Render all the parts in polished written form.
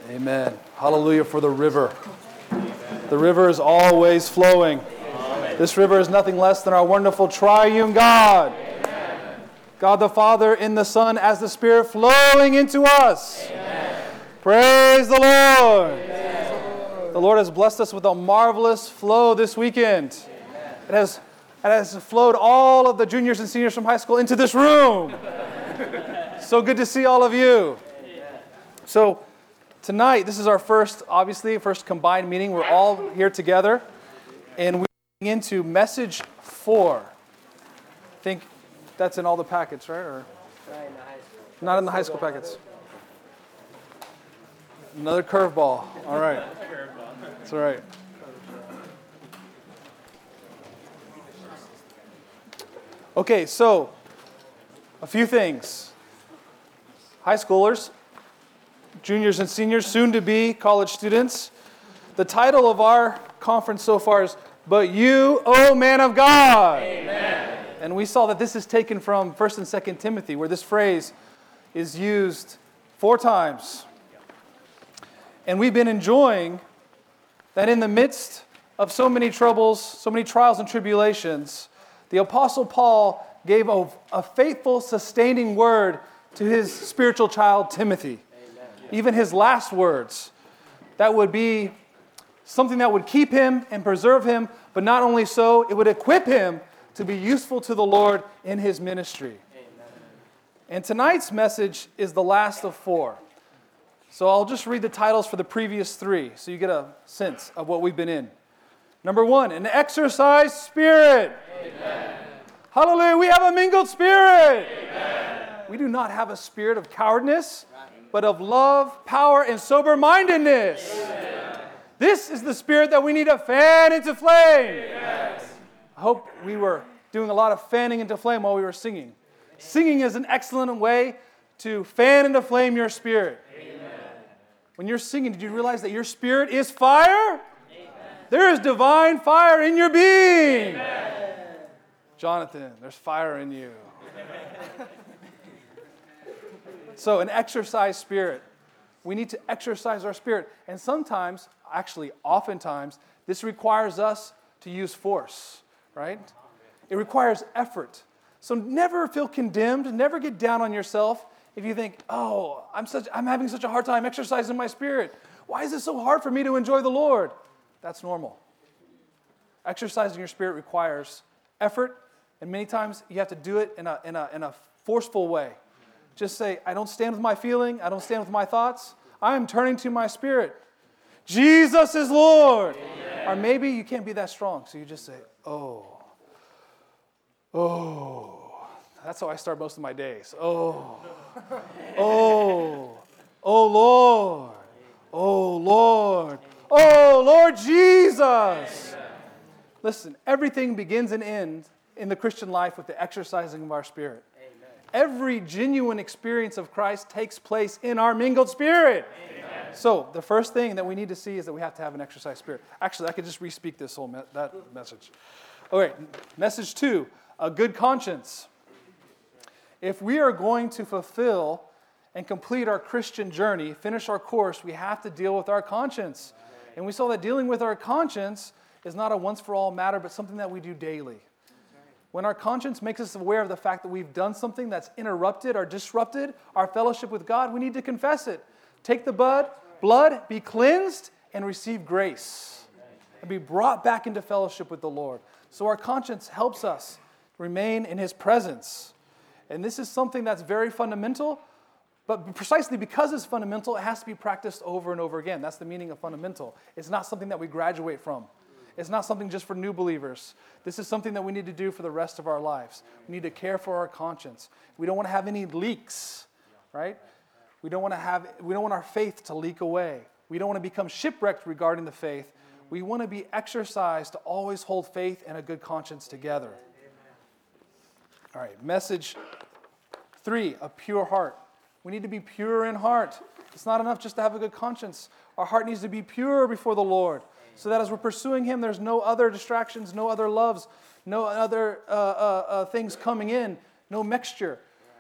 Amen. Hallelujah for the river. The river is always flowing. This river is nothing less than our wonderful triune God. God the Father in the Son as the Spirit flowing into us. Praise the Lord. The Lord has blessed us with a marvelous flow this weekend. It has flowed all of the juniors and seniors from high school into this room. So good to see all of you. So tonight, this is our first combined meeting. We're all here together, and we're going into message 4. I think that's in all the packets, right? Or not in the high school packets. Another curveball. All right. That's all right. Okay, so a few things. High schoolers, juniors and seniors, soon to be college students. The title of our conference so far is "But You, O Man of God." Amen. And we saw that this is taken from 1 and 2 Timothy, where this phrase is used 4 times. And we've been enjoying that in the midst of so many troubles, so many trials and tribulations, the Apostle Paul gave a faithful, sustaining word to his spiritual child, Timothy. Amen. Even his last words. That would be something that would keep him and preserve him, but not only so, it would equip him to be useful to the Lord in his ministry. Amen. And tonight's message is the last of 4. So I'll just read the titles for the previous 3, so you get a sense of what we've been in. Number 1, an exercised spirit. Amen. Hallelujah, we have a mingled spirit. Amen. We do not have a spirit of cowardness, but of love, power, and sober-mindedness. Amen. This is the spirit that we need to fan into flame. Amen. I hope we were doing a lot of fanning into flame while we were singing. Singing is an excellent way to fan into flame your spirit. Amen. When you're singing, did you realize that your spirit is fire? Amen. There is divine fire in your being. Amen. Jonathan, there's fire in you. So an exercised spirit. We need to exercise our spirit. And sometimes, actually oftentimes, this requires us to use force, right? It requires effort. So never feel condemned, never get down on yourself if you think, oh, I'm having such a hard time exercising my spirit. Why is it so hard for me to enjoy the Lord? That's normal. Exercising your spirit requires effort, and many times you have to do it in a forceful way. Just say, I don't stand with my feeling. I don't stand with my thoughts. I am turning to my spirit. Jesus is Lord. Amen. Or maybe you can't be that strong. So you just say, oh. That's how I start most of my days. Oh Lord. Oh Lord. Oh Lord Jesus. Amen. Listen, everything begins and ends in the Christian life with the exercising of our spirit. Every genuine experience of Christ takes place in our mingled spirit. Amen. So the first thing that we need to see is that we have to have an exercised spirit. Actually, I could just re-speak this whole that message. All right, message 2, a good conscience. If we are going to fulfill and complete our Christian journey, finish our course, we have to deal with our conscience. And we saw that dealing with our conscience is not a once-for-all matter, but something that we do daily. When our conscience makes us aware of the fact that we've done something that's interrupted or disrupted our fellowship with God, we need to confess it. Take the blood, be cleansed, and receive grace. And be brought back into fellowship with the Lord. So our conscience helps us remain in His presence. And this is something that's very fundamental, but precisely because it's fundamental, it has to be practiced over and over again. That's the meaning of fundamental. It's not something that we graduate from. It's not something just for new believers. This is something that we need to do for the rest of our lives. We need to care for our conscience. We don't want to have any leaks, right? We don't want our faith to leak away. We don't want to become shipwrecked regarding the faith. We want to be exercised to always hold faith and a good conscience together. All right, message 3, a pure heart. We need to be pure in heart. It's not enough just to have a good conscience. Our heart needs to be pure before the Lord. So that as we're pursuing Him, there's no other distractions, no other loves, no other things coming in, no mixture.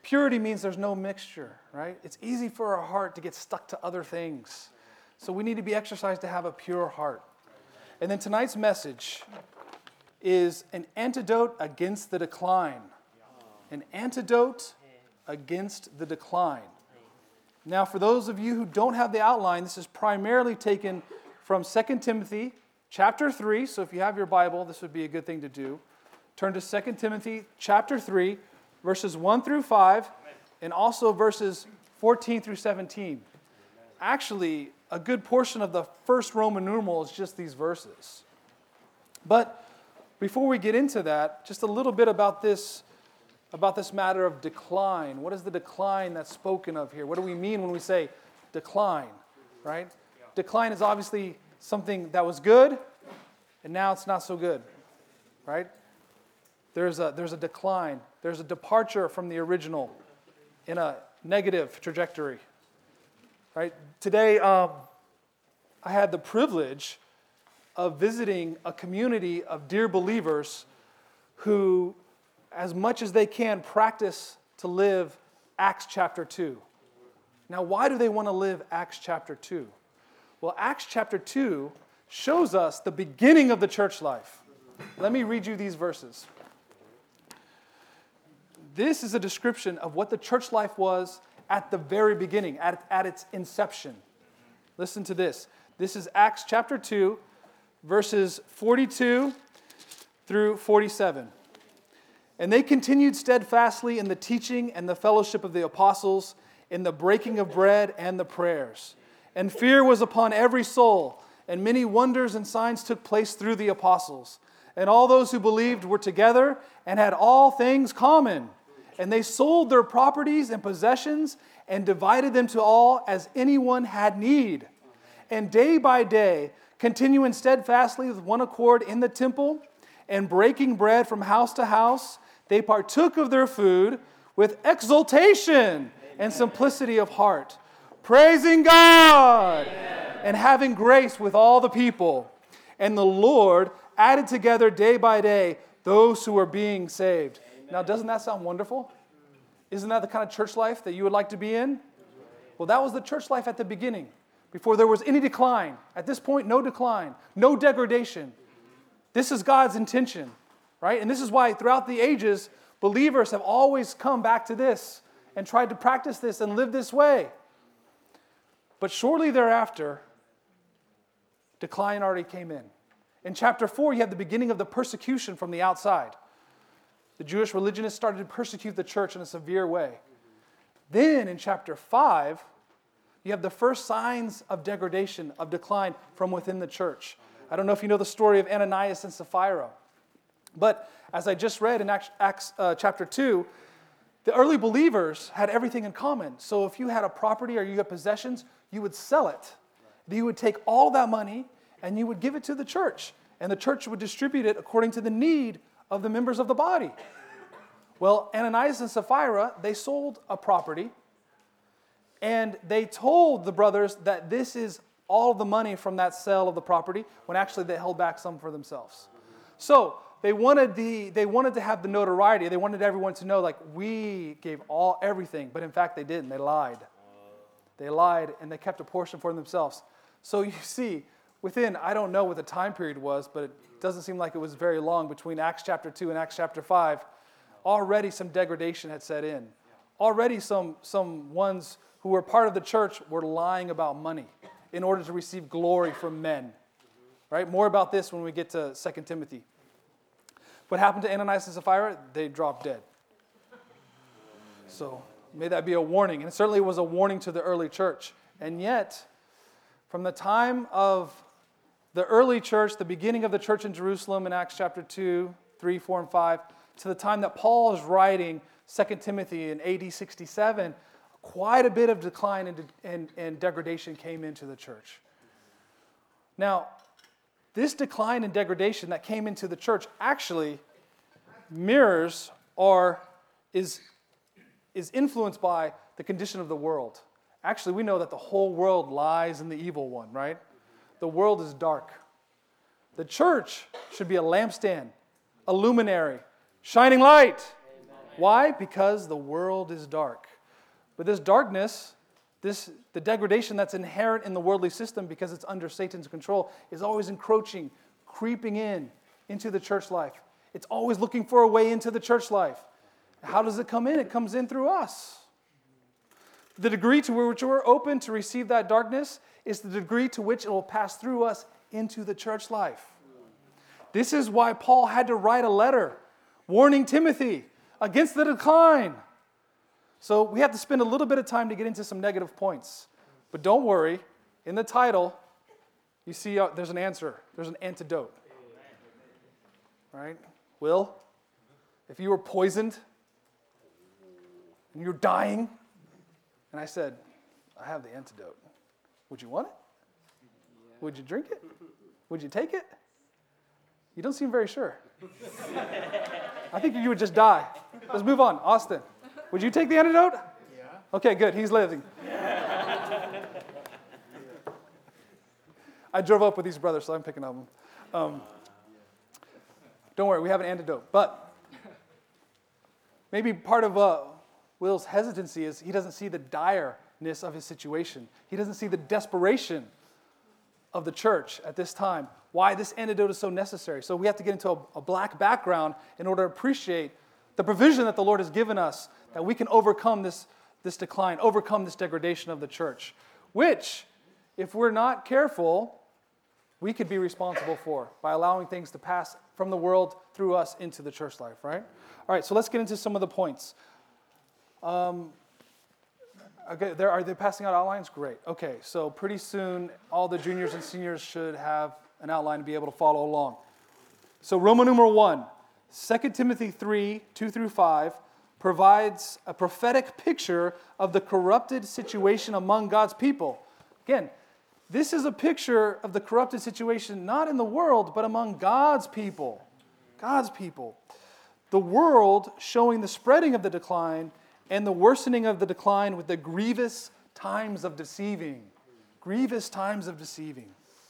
Purity means there's no mixture, right? It's easy for our heart to get stuck to other things. So we need to be exercised to have a pure heart. And then tonight's message is an antidote against the decline. An antidote against the decline. Now, for those of you who don't have the outline, this is primarily taken from 2 Timothy chapter 3. So if you have your Bible, this would be a good thing to do. Turn to 2 Timothy chapter 3, verses 1 through 5, and also verses 14 through 17. Actually, a good portion of the first Roman numeral is just these verses. But before we get into that, just a little bit about this matter of decline. What is the decline that's spoken of here? What do we mean when we say decline, right? Decline is obviously something that was good, and now it's not so good, right? There's a decline. There's a departure from the original in a negative trajectory, right? Today, I had the privilege of visiting a community of dear believers who, as much as they can, practice to live Acts chapter 2. Now, why do they want to live Acts chapter 2? Well, Acts chapter 2 shows us the beginning of the church life. Let me read you these verses. This is a description of what the church life was at the very beginning, at its inception. Listen to this. This is Acts chapter 2, verses 42 through 47. And they continued steadfastly in the teaching and the fellowship of the apostles, in the breaking of bread and the prayers. And fear was upon every soul, and many wonders and signs took place through the apostles. And all those who believed were together and had all things common. And they sold their properties and possessions and divided them to all as anyone had need. And day by day, continuing steadfastly with one accord in the temple and breaking bread from house to house, they partook of their food with exultation and simplicity of heart, praising God and having grace with all the people. And the Lord added together day by day those who were being saved. Now, doesn't that sound wonderful? Isn't that the kind of church life that you would like to be in? Well, that was the church life at the beginning, before there was any decline. At this point, no decline, no degradation. This is God's intention, right? And this is why throughout the ages, believers have always come back to this and tried to practice this and live this way. But shortly thereafter, decline already came in. In chapter 4, you have the beginning of the persecution from the outside. The Jewish religionists started to persecute the church in a severe way. Then in chapter 5, you have the first signs of degradation, of decline from within the church. I don't know if you know the story of Ananias and Sapphira. But as I just read in Acts chapter 2, the early believers had everything in common. So if you had a property or you had possessions, you would sell it. You would take all that money and you would give it to the church. And the church would distribute it according to the need of the members of the body. Well, Ananias and Sapphira, they sold a property, and they told the brothers that this is all the money from that sale of the property, when actually they held back some for themselves. So they wanted to have the notoriety. They wanted everyone to know, like, we gave everything, but in fact they didn't. They lied. They lied, and they kept a portion for themselves. So you see, within, I don't know what the time period was, but it doesn't seem like it was very long between Acts chapter 2 and Acts chapter 5. Already some degradation had set in. Already some ones who were part of the church were lying about money in order to receive glory from men. Right? More about this when we get to 2 Timothy. What happened to Ananias and Sapphira? They dropped dead. So may that be a warning. And it certainly was a warning to the early church. And yet, from the time of the early church, the beginning of the church in Jerusalem in Acts chapter 2, 3, 4, and 5, to the time that Paul is writing 2 Timothy in AD 67, quite a bit of decline and degradation came into the church. Now, this decline and degradation that came into the church actually mirrors or is influenced by the condition of the world. Actually, we know that the whole world lies in the evil one, right? The world is dark. The church should be a lampstand, a luminary, shining light. Why? Because the world is dark. But this darkness, the degradation that's inherent in the worldly system because it's under Satan's control, is always encroaching, creeping into the church life. It's always looking for a way into the church life. How does it come in? It comes in through us. The degree to which we're open to receive that darkness is the degree to which it will pass through us into the church life. This is why Paul had to write a letter warning Timothy against the decline. So we have to spend a little bit of time to get into some negative points. But don't worry, in the title, you see there's an answer. There's an antidote. Right? Will, if you were poisoned and you're dying, and I said, I have the antidote, would you want it? Would you drink it? Would you take it? You don't seem very sure. I think you would just die. Let's move on. Austin, would you take the antidote? Yeah. Okay, good. He's living. I drove up with these brothers, so I'm picking on them. Don't worry, we have an antidote. But maybe part of Will's hesitancy is he doesn't see the direness of his situation. He doesn't see the desperation of the church at this time, why this antidote is so necessary. So we have to get into a black background in order to appreciate the provision that the Lord has given us, that we can overcome this decline, overcome this degradation of the church, which, if we're not careful, we could be responsible for by allowing things to pass from the world through us into the church life, right? All right, so let's get into some of the points. Okay, are they passing out outlines? Great. Okay, so pretty soon all the juniors and seniors should have an outline to be able to follow along. So Roman numeral 1, 2 Timothy 3, 2 through 5, provides a prophetic picture of the corrupted situation among God's people. Again, this is a picture of the corrupted situation not in the world, but among God's people. God's people. The world showing the spreading of the decline and the worsening of the decline with the grievous times of deceiving. Grievous times of deceiving.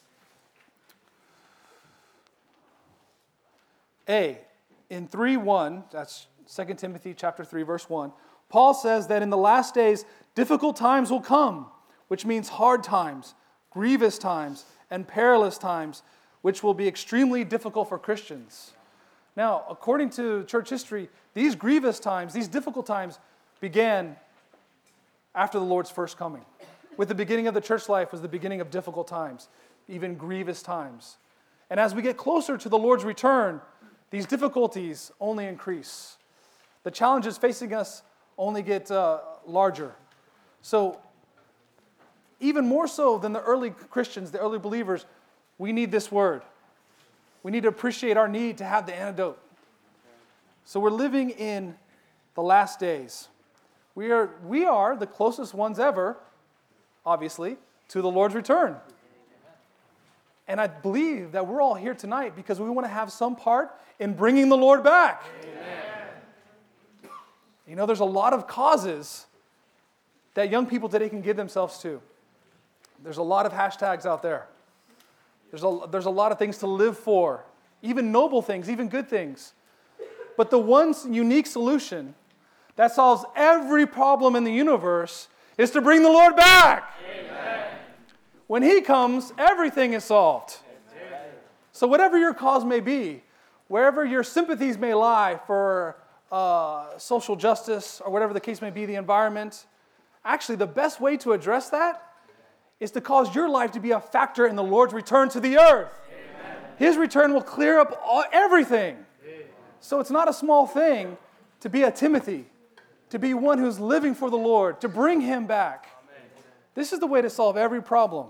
In 3:1, that's 2 Timothy chapter 3, verse 1, Paul says that in the last days, difficult times will come, which means hard times, grievous times, and perilous times, which will be extremely difficult for Christians. Now, according to church history, these grievous times, these difficult times, began after the Lord's first coming. With the beginning of the church life was the beginning of difficult times, even grievous times. And as we get closer to the Lord's return, these difficulties only increase. The challenges facing us only get larger. So, even more so than the early Christians, the early believers, we need this word. We need to appreciate our need to have the antidote. So we're living in the last days. We are the closest ones ever, obviously, to the Lord's return. And I believe that we're all here tonight because we want to have some part in bringing the Lord back. Amen. You know, there's a lot of causes that young people today can give themselves to. There's a lot of hashtags out there. There's a lot of things to live for, even noble things, even good things. But the one unique solution that solves every problem in the universe is to bring the Lord back. Amen. When He comes, everything is solved. Amen. So whatever your cause may be, wherever your sympathies may lie for social justice or whatever the case may be, the environment, actually the best way to address that is to cause your life to be a factor in the Lord's return to the earth. Amen. His return will clear up everything. Amen. So it's not a small thing to be a Timothy, to be one who's living for the Lord, to bring Him back. Amen. This is the way to solve every problem.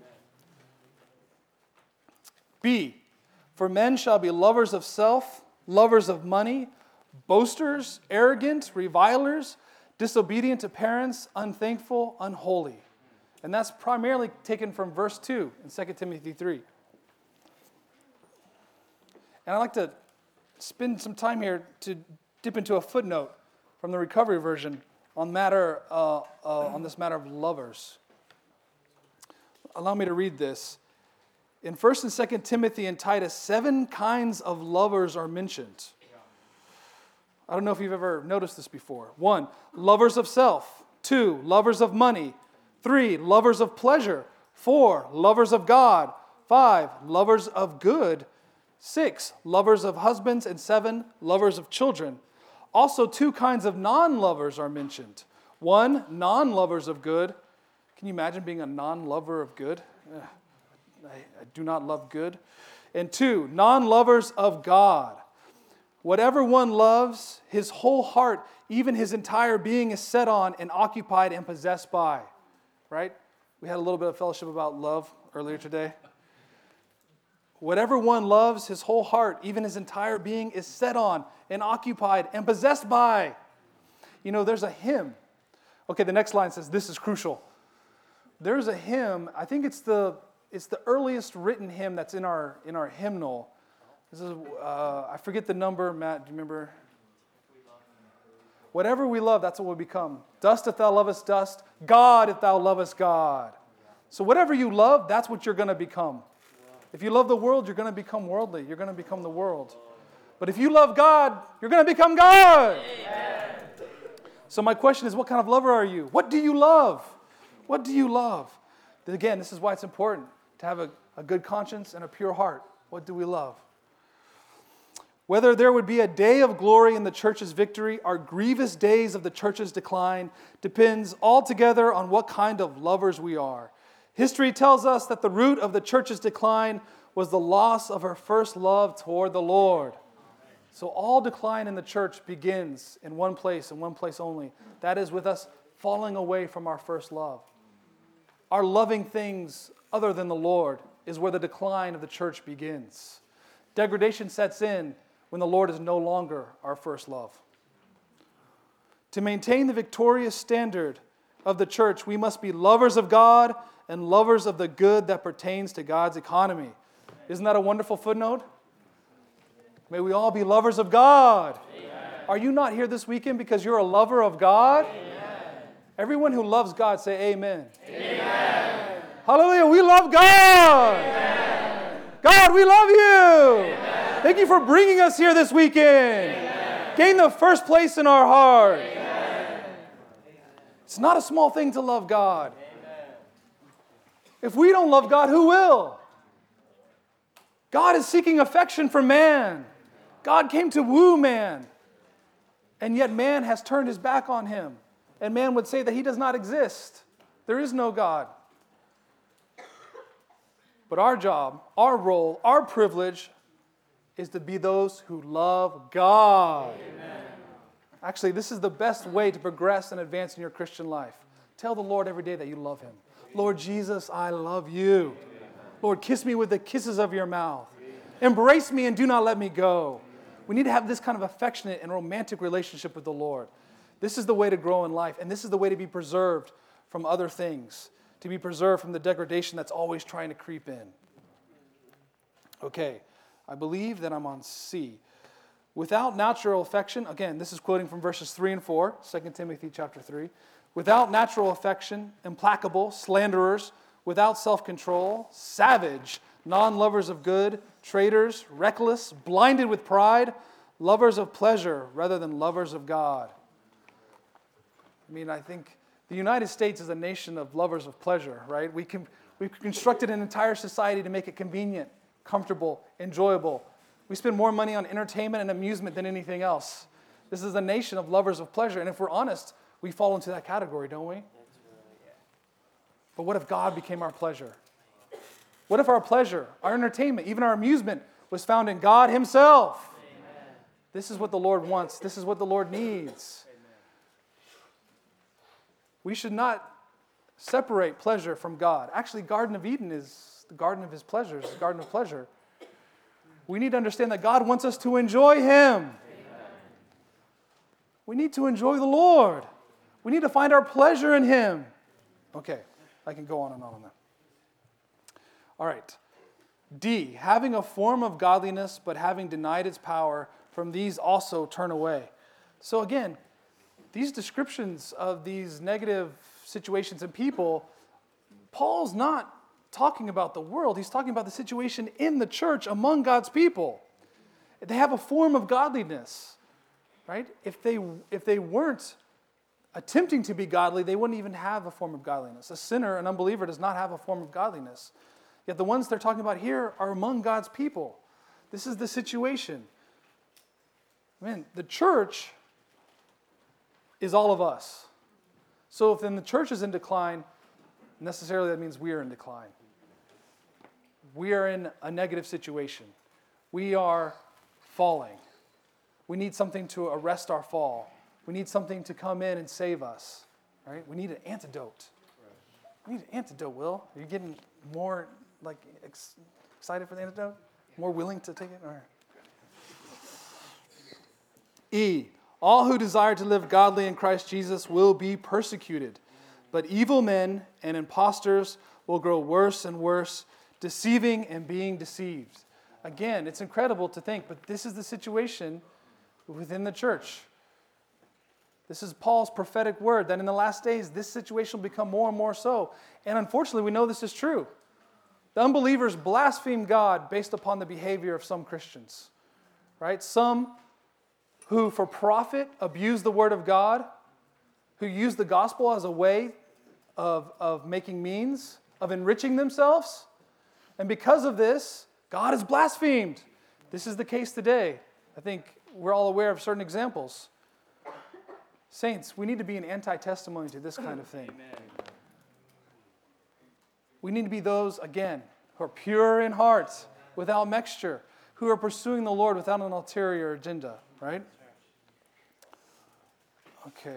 B, for men shall be lovers of self, lovers of money, boasters, arrogant, revilers, disobedient to parents, unthankful, unholy. And that's primarily taken from verse 2 in 2 Timothy 3. And I'd like to spend some time here to dip into a footnote from the Recovery Version on this matter of lovers. Allow me to read this. In 1 and 2 Timothy and Titus, 7 kinds of lovers are mentioned. I don't know if you've ever noticed this before. 1, lovers of self. 2, lovers of money. 3, lovers of pleasure. 4, lovers of God. 5, lovers of good. 6, lovers of husbands. And 7, lovers of children. Also, 2 kinds of non-lovers are mentioned. 1, non-lovers of good. Can you imagine being a non-lover of good? I do not love good. And 2, non-lovers of God. Whatever one loves, his whole heart, even his entire being is set on and occupied and possessed by. Right? We had a little bit of fellowship about love earlier today. Whatever one loves, his whole heart, even his entire being is set on and occupied and possessed by. You know, there's a hymn. Okay, the next line says, this is crucial. There's a hymn, I think it's the earliest written hymn that's in our hymnal. This is, I forget the number. Matt, do you remember? Whatever we love, that's what we become. Dust if thou lovest dust, God if thou lovest God. So whatever you love, that's what you're going to become. If you love the world, you're going to become worldly. You're going to become the world. But if you love God, you're going to become God. Amen. So my question is, what kind of lover are you? What do you love? What do you love? Again, this is why it's important to have a good conscience and a pure heart. What do we love? Whether there would be a day of glory in the church's victory or grievous days of the church's decline depends altogether on what kind of lovers we are. History tells us that the root of the church's decline was the loss of her first love toward the Lord. So all decline in the church begins in one place and one place only. That is with us falling away from our first love. Our loving things other than the Lord is where the decline of the church begins. Degradation sets in when the Lord is no longer our first love. To maintain the victorious standard of the church, we must be lovers of God and lovers of the good that pertains to God's economy. Isn't that a wonderful footnote? May we all be lovers of God. Amen. Are you not here this weekend because you're a lover of God? Amen. Everyone who loves God, say amen. Amen. Hallelujah, we love God. Amen. God, we love you. Amen. Thank you for bringing us here this weekend. Amen. Gain the first place in our heart. Amen. It's not a small thing to love God. Amen. If we don't love God, who will? God is seeking affection from man. God came to woo man. And yet man has turned his back on him. And man would say that he does not exist. There is no God. But our job, our role, our privilege is to be those who love God. Amen. Actually, this is the best way to progress and advance in your Christian life. Tell the Lord every day that you love Him. Lord Jesus, I love you. Lord, kiss me with the kisses of your mouth. Embrace me and do not let me go. We need to have this kind of affectionate and romantic relationship with the Lord. This is the way to grow in life, and this is the way to be preserved from other things, to be preserved from the degradation that's always trying to creep in. Okay, I believe that I'm on C. Without natural affection, again, this is quoting from verses 3 and 4, 2 Timothy chapter 3. Without natural affection, implacable, slanderers, without self-control, savage, non-lovers of good, traitors, reckless, blinded with pride, lovers of pleasure rather than lovers of God. I mean, I think the United States is a nation of lovers of pleasure, right? We've constructed an entire society to make it convenient, comfortable, enjoyable. We spend more money on entertainment and amusement than anything else. This is a nation of lovers of pleasure, and if we're honest, we fall into that category, don't we? But what if God became our pleasure? What if our pleasure, our entertainment, even our amusement was found in God Himself? Amen. This is what the Lord wants. This is what the Lord needs. Amen. We should not separate pleasure from God. Actually, Garden of Eden is the garden of His pleasures, the garden of pleasure. We need to understand that God wants us to enjoy Him. Amen. We need to enjoy the Lord. We need to find our pleasure in Him. Okay, I can go on and on that. All right. D, having a form of godliness, but having denied its power, from these also turn away. So again, these descriptions of these negative situations and people, Paul's not talking about the world. He's talking about the situation in the church among God's people. They have a form of godliness, right? If they weren't attempting to be godly, they wouldn't even have a form of godliness. A sinner, an unbeliever, does not have a form of godliness. Yet the ones they're talking about here are among God's people. This is the situation. Man, the church is all of us. So if then the church is in decline, necessarily that means we are in decline. We are in a negative situation. We are falling. We need something to arrest our fall. We need something to come in and save us. Right? We need an antidote. We need an antidote, Will. Are you getting more excited for the antidote? More willing to take it? All right. E. All who desire to live godly in Christ Jesus will be persecuted, but evil men and impostors will grow worse and worse, deceiving and being deceived. Again, it's incredible to think, but this is the situation within the church. This is Paul's prophetic word that in the last days, this situation will become more and more so. And unfortunately, we know this is true. The unbelievers blaspheme God based upon the behavior of some Christians. Right? Some who for profit abuse the word of God, who use the gospel as a way of making means, of enriching themselves. And because of this, God is blasphemed. This is the case today. I think we're all aware of certain examples. Saints, we need to be an anti-testimony to this kind of thing. Amen. We need to be those, again, who are pure in heart, without mixture, who are pursuing the Lord without an ulterior agenda, right? Okay.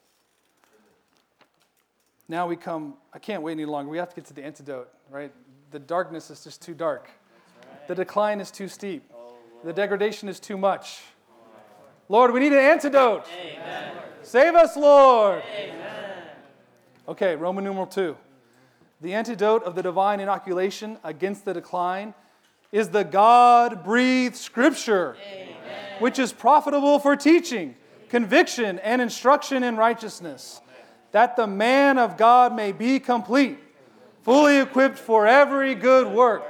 Now we come, I can't wait any longer. We have to get to the antidote, right? The darkness is just too dark. Right. The decline is too steep. The degradation is too much. Lord, we need an antidote. Amen. Save us, Lord. Amen. Okay, Roman numeral 2. The antidote of the divine inoculation against the decline is the God-breathed Scripture, Amen. Which is profitable for teaching, conviction, and instruction in righteousness, that the man of God may be complete, fully equipped for every good work.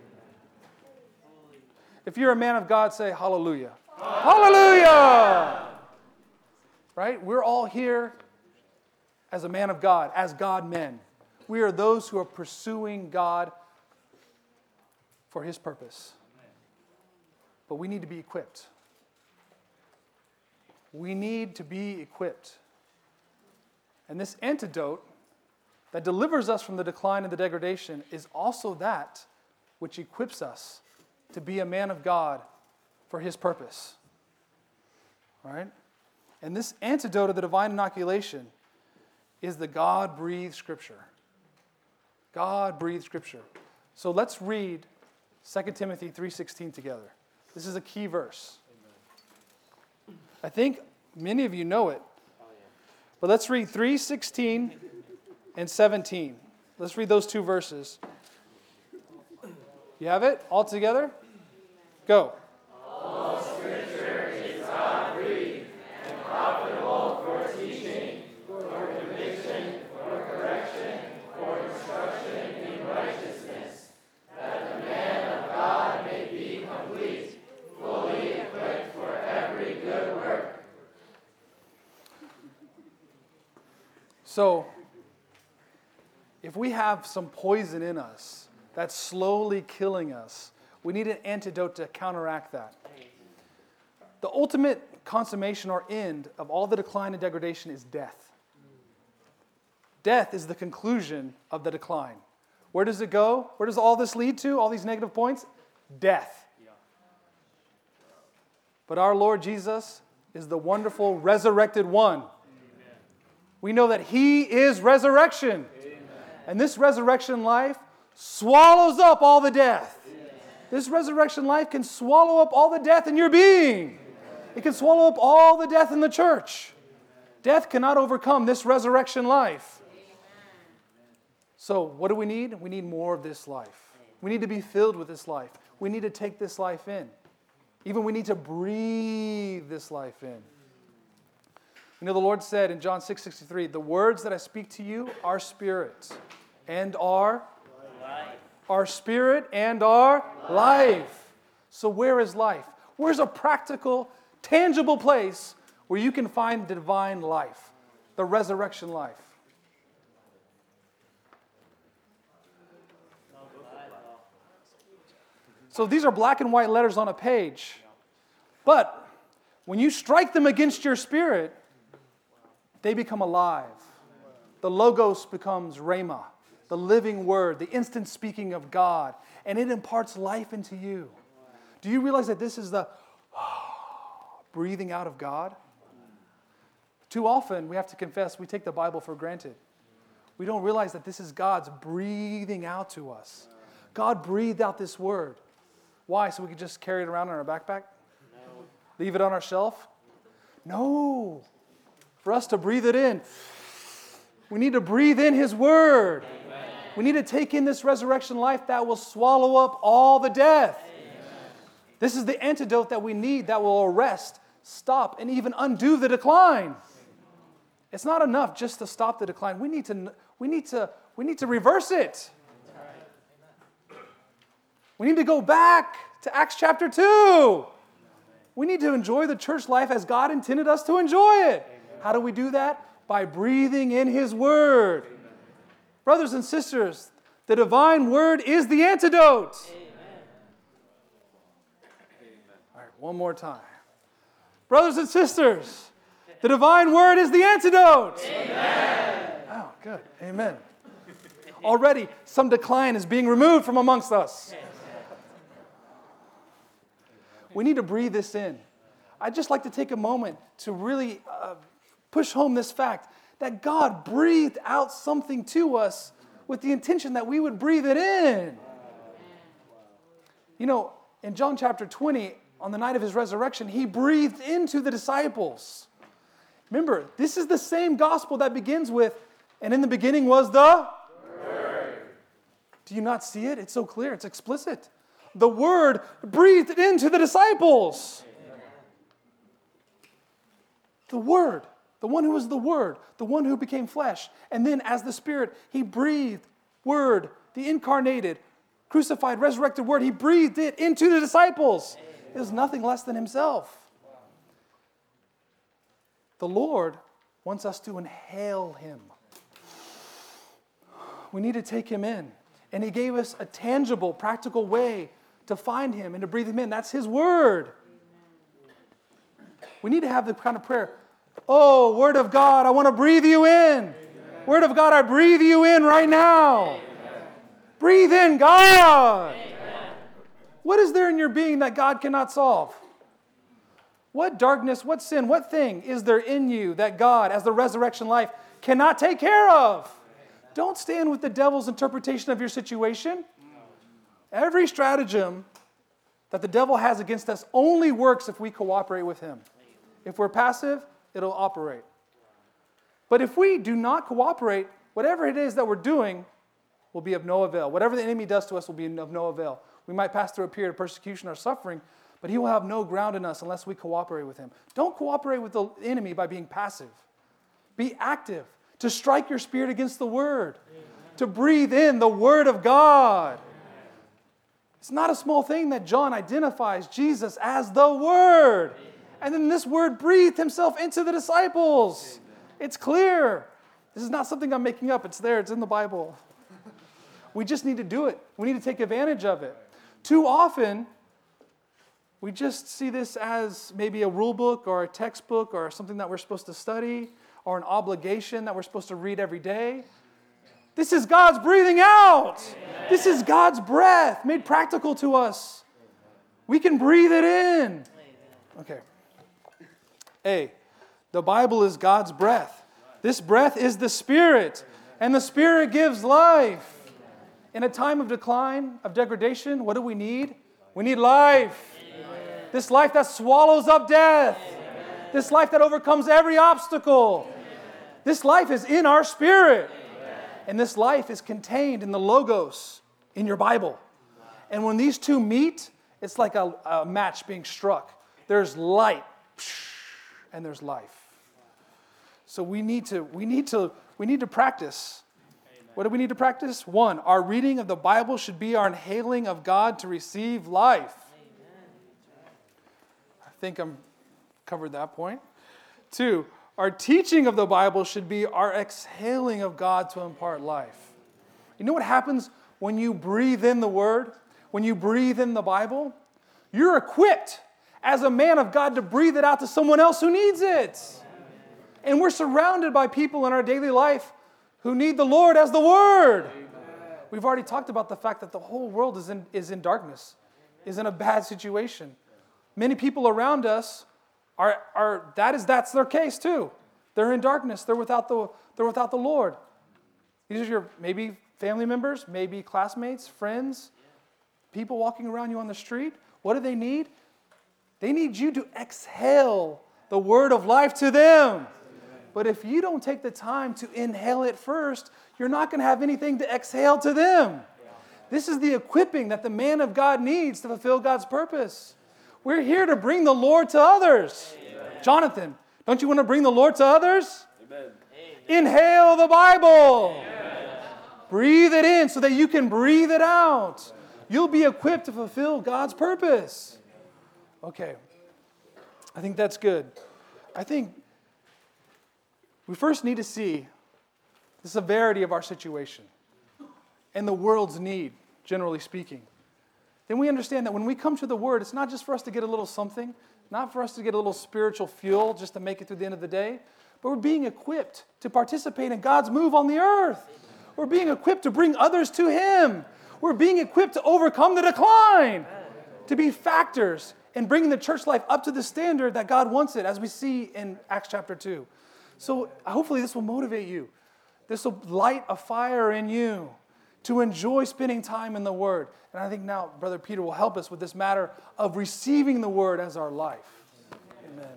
If you're a man of God, say hallelujah. Hallelujah! Right? We're all here as a man of God, as God men. We are those who are pursuing God for His purpose. But we need to be equipped. We need to be equipped. And this antidote that delivers us from the decline and the degradation is also that which equips us to be a man of God for His purpose. All right? And this antidote of the divine inoculation is the God-breathed Scripture. God-breathed Scripture. So let's read 2 Timothy 3:16 together. This is a key verse. I think many of you know it. But let's read 3:16 and 17. Let's read those two verses. You have it all together? Go. All Scripture is God-breathed and profitable for teaching, for conviction, for correction, for instruction in righteousness, that the man of God may be complete, fully equipped for every good work. So, if we have some poison in us that's slowly killing us, we need an antidote to counteract that. The ultimate consummation or end of all the decline and degradation is death. Death is the conclusion of the decline. Where does it go? Where does all this lead to? All these negative points? Death. But our Lord Jesus is the wonderful resurrected one. We know that He is resurrection. Amen. And this resurrection life swallows up all the death. Yes. This resurrection life can swallow up all the death in your being. It can swallow up all the death in the church. Death cannot overcome this resurrection life. So what do we need? We need more of this life. We need to be filled with this life. We need to take this life in. Even we need to breathe this life in. You know, the Lord said in John 6:63, the words that I speak to you are spirit and are life. Are spirit and are life. So where is life? Where's a practical, tangible place where you can find divine life, the resurrection life. So these are black and white letters on a page. But when you strike them against your spirit, they become alive. The Logos becomes Rhema, the living word, the instant speaking of God, and it imparts life into you. Do you realize that this is the breathing out of God? Too often, we have to confess, we take the Bible for granted. We don't realize that this is God's breathing out to us. God breathed out this word. Why? So we could just carry it around in our backpack? No. Leave it on our shelf? No. For us to breathe it in, we need to breathe in His word. Amen. We need to take in this resurrection life that will swallow up all the death. Amen. This is the antidote that we need that will arrest, stop, and even undo the decline. It's not enough just to stop the decline. We need to reverse it. We need to go back to Acts chapter 2. We need to enjoy the church life as God intended us to enjoy it. How do we do that? By breathing in His word. Brothers and sisters, the divine word is the antidote. All right, one more time. Brothers and sisters, the divine word is the antidote. Amen. Oh, good. Amen. Already, some decline is being removed from amongst us. We need to breathe this in. I'd just like to take a moment to really push home this fact that God breathed out something to us with the intention that we would breathe it in. You know, in John chapter 20, on the night of His resurrection, He breathed into the disciples. Remember, this is the same gospel that begins with, and in the beginning was the Word. Do you not see it? It's so clear. It's explicit. The Word breathed into the disciples. The Word, the one who was the Word, the one who became flesh. And then as the Spirit, He breathed Word, the incarnated, crucified, resurrected Word. He breathed it into the disciples. It was nothing less than Himself. The Lord wants us to inhale Him. We need to take Him in. And He gave us a tangible, practical way to find Him and to breathe Him in. That's His Word. We need to have the kind of prayer, oh, Word of God, I want to breathe You in. Amen. Word of God, I breathe You in right now. Amen. Breathe in, God. Amen. What is there in your being that God cannot solve? What darkness, what sin, what thing is there in you that God, as the resurrection life, cannot take care of? Don't stand with the devil's interpretation of your situation. Every stratagem that the devil has against us only works if we cooperate with him. If we're passive, it'll operate. But if we do not cooperate, whatever it is that we're doing will be of no avail. Whatever the enemy does to us will be of no avail. We might pass through a period of persecution or suffering, but he will have no ground in us unless we cooperate with him. Don't cooperate with the enemy by being passive. Be active. To strike your spirit against the Word. Amen. To breathe in the Word of God. Amen. It's not a small thing that John identifies Jesus as the Word. Amen. And then this Word breathed Himself into the disciples. Amen. It's clear. This is not something I'm making up. It's there. It's in the Bible. We just need to do it. We need to take advantage of it. Too often, we just see this as maybe a rule book or a textbook or something that we're supposed to study or an obligation that we're supposed to read every day. This is God's breathing out. Amen. This is God's breath made practical to us. We can breathe it in. Okay. A, the Bible is God's breath. This breath is the Spirit, and the Spirit gives life. In a time of decline, of degradation, what do we need? We need life. Amen. This life that swallows up death. Amen. This life that overcomes every obstacle. Amen. This life is in our spirit. Amen. And this life is contained in the Logos, in your Bible. And when these two meet, it's like a match being struck. There's light, and there's life. So we need to practice. What do we need to practice? 1, our reading of the Bible should be our inhaling of God to receive life. I think I'm covered that point. 2, our teaching of the Bible should be our exhaling of God to impart life. You know what happens when you breathe in the Word? When you breathe in the Bible? You're equipped as a man of God to breathe it out to someone else who needs it. And we're surrounded by people in our daily life who need the Lord as the Word. We've already talked about the fact that the whole world is in darkness, is in a bad situation. Many people around us that's their case too. They're in darkness. They're without the Lord. These are your maybe family members, maybe classmates, friends, people walking around you on the street. What do they need? They need you to exhale the word of life to them. But if you don't take the time to inhale it first, you're not going to have anything to exhale to them. This is the equipping that the man of God needs to fulfill God's purpose. We're here to bring the Lord to others. Amen. Jonathan, don't you want to bring the Lord to others? Amen. Inhale the Bible. Amen. Breathe it in so that you can breathe it out. You'll be equipped to fulfill God's purpose. Okay. I think that's good. I think we first need to see the severity of our situation and the world's need, generally speaking. Then we understand that when we come to the Word, it's not just for us to get a little something, not for us to get a little spiritual fuel just to make it through the end of the day, but we're being equipped to participate in God's move on the earth. We're being equipped to bring others to Him. We're being equipped to overcome the decline, to be factors in bringing the church life up to the standard that God wants it, as we see in Acts chapter 2. So hopefully this will motivate you. This will light a fire in you to enjoy spending time in the Word. And I think now Brother Peter will help us with this matter of receiving the Word as our life. Amen.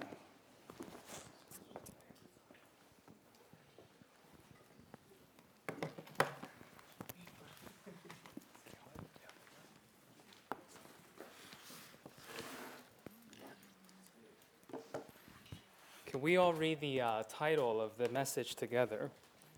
Can we all read the title of the message together?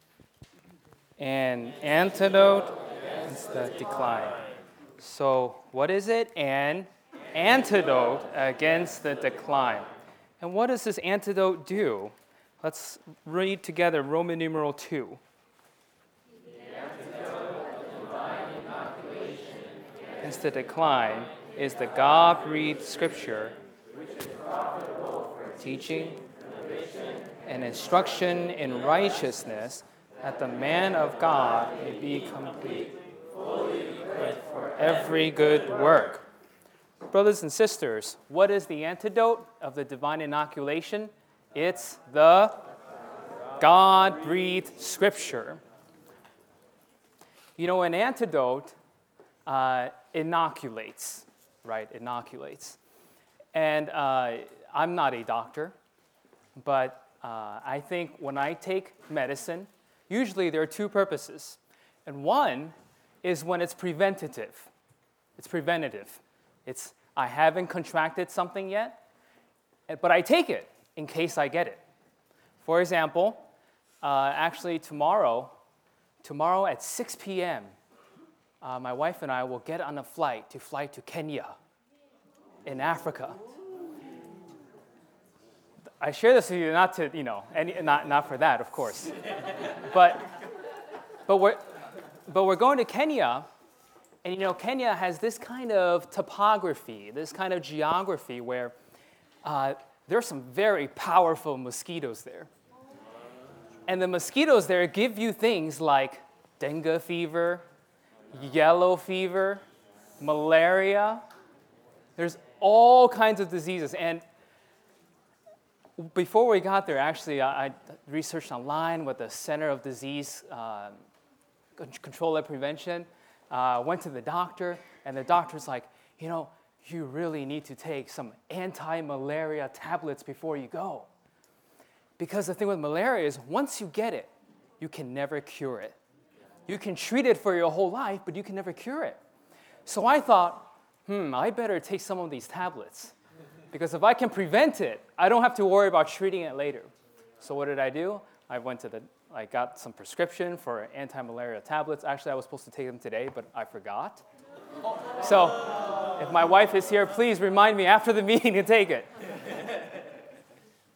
An antidote against the decline. So, what is it? An antidote against the decline. And what does this antidote do? Let's read together Roman numeral 2. The antidote of divine inoculation Against the decline is the God-breathed Scripture, which is profitable for teaching conviction and instruction in righteousness, that the man of God may be complete, fully equipped for every good work. Brothers and sisters, what is the antidote of the divine inoculation? It's the God-breathed Scripture. You know, an antidote inoculates, right? Inoculates. And I'm not a doctor, but I think when I take medicine, usually there are two purposes. And one is when it's preventative. It's preventative. It's, I haven't contracted something yet, but I take it in case I get it. For example, actually tomorrow at 6 p.m., my wife and I will get on a flight to fly to Kenya in Africa. I share this with you not to, not for that, of course. But we're going to Kenya, and Kenya has this kind of topography, this kind of geography where there are some very powerful mosquitoes there. And the mosquitoes there give you things like dengue fever, yellow fever, malaria. There's all kinds of diseases. And before we got there, actually, I researched online what the Center of Disease Control and Prevention. Went to the doctor, and the doctor's like, you really need to take some anti-malaria tablets before you go. Because the thing with malaria is, once you get it, you can never cure it. You can treat it for your whole life, but you can never cure it. So I thought, I better take some of these tablets. Because if I can prevent it, I don't have to worry about treating it later. So what did I do? I got some prescription for anti-malaria tablets. Actually, I was supposed to take them today, but I forgot. So if my wife is here, please remind me after the meeting to take it.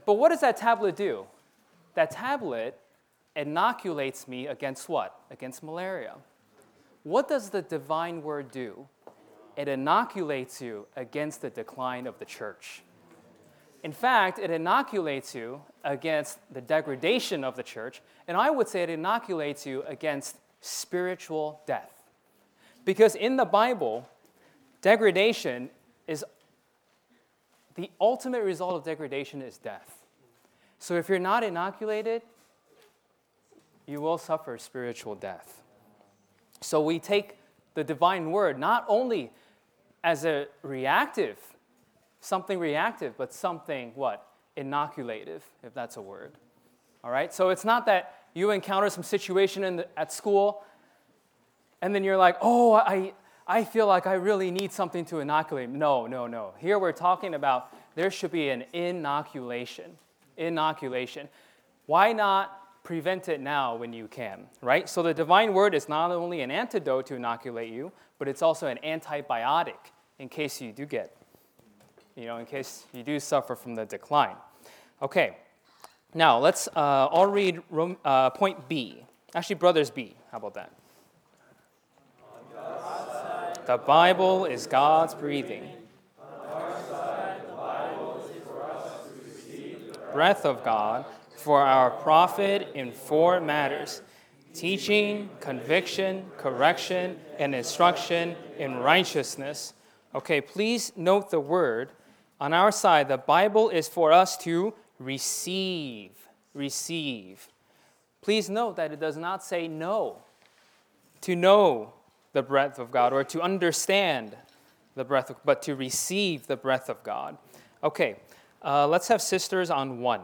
But what does that tablet do? That tablet inoculates me against what? Against malaria. What does the divine word do? It inoculates you against the decline of the church. In fact, it inoculates you against the degradation of the church, and I would say it inoculates you against spiritual death. Because in the Bible, degradation is the ultimate result of degradation is death. So if you're not inoculated, you will suffer spiritual death. So we take the divine word not only as a reactive, something reactive, but something what? Inoculative, if that's a word. All right? So it's not that you encounter some situation at school and then you're like, oh, I feel like I really need something to inoculate. No. Here we're talking about there should be an inoculation. Inoculation. Why not prevent it now when you can, right? So the divine word is not only an antidote to inoculate you, but it's also an antibiotic in case you do get, in case you do suffer from the decline. Okay, now let's all read point B. Actually, brothers B. How about that? The Bible is God's breathing. Breath of God for our profit in 4 matters: teaching, conviction, correction, and instruction in righteousness. Okay, please note the word. On our side, the Bible is for us to receive. Receive. Please note that it does not say know. To know the breath of God or to understand the breath of, but to receive the breath of God. Okay, let's have sisters on 1.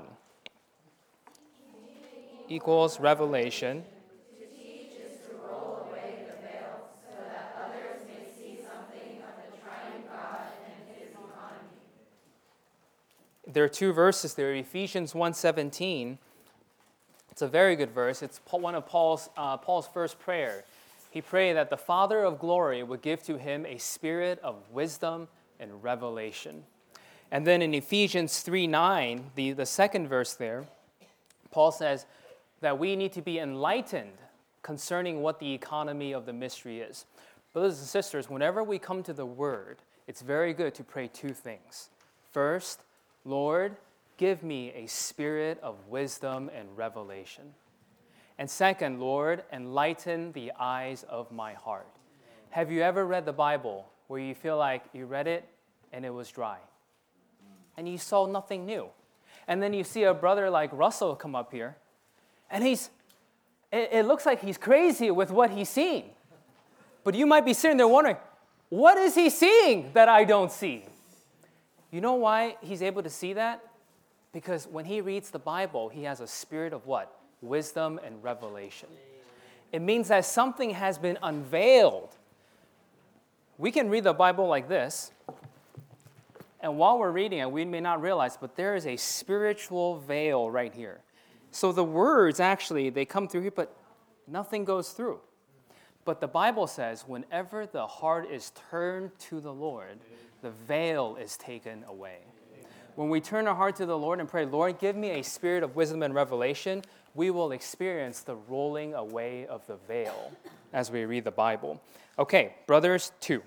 Equals revelation. To teach is to roll away the veil so that others may see something of the triune God and his economy. There are 2 verses there. Ephesians 1:17. It's a very good verse. It's one of Paul's first prayer. He prayed that the Father of glory would give to him a spirit of wisdom and revelation. And then in Ephesians 3:9, the second verse there, Paul says that we need to be enlightened concerning what the economy of the mystery is. Brothers and sisters, whenever we come to the Word, it's very good to pray 2 things. First, Lord, give me a spirit of wisdom and revelation. And second, Lord, enlighten the eyes of my heart. Have you ever read the Bible where you feel like you read it and it was dry? And you saw nothing new. And then you see a brother like Russell come up here, and it looks like he's crazy with what he's seeing. But you might be sitting there wondering, what is he seeing that I don't see? You know why he's able to see that? Because when he reads the Bible, he has a spirit of what? Wisdom and revelation. It means that something has been unveiled. We can read the Bible like this, and while we're reading it, we may not realize, but there is a spiritual veil right here. So the words actually, they come through here, but nothing goes through. But the Bible says whenever the heart is turned to the Lord, the veil is taken away. When we turn our heart to the Lord and pray, Lord, give me a spirit of wisdom and revelation, we will experience the rolling away of the veil as we read the Bible. Okay, brothers 2.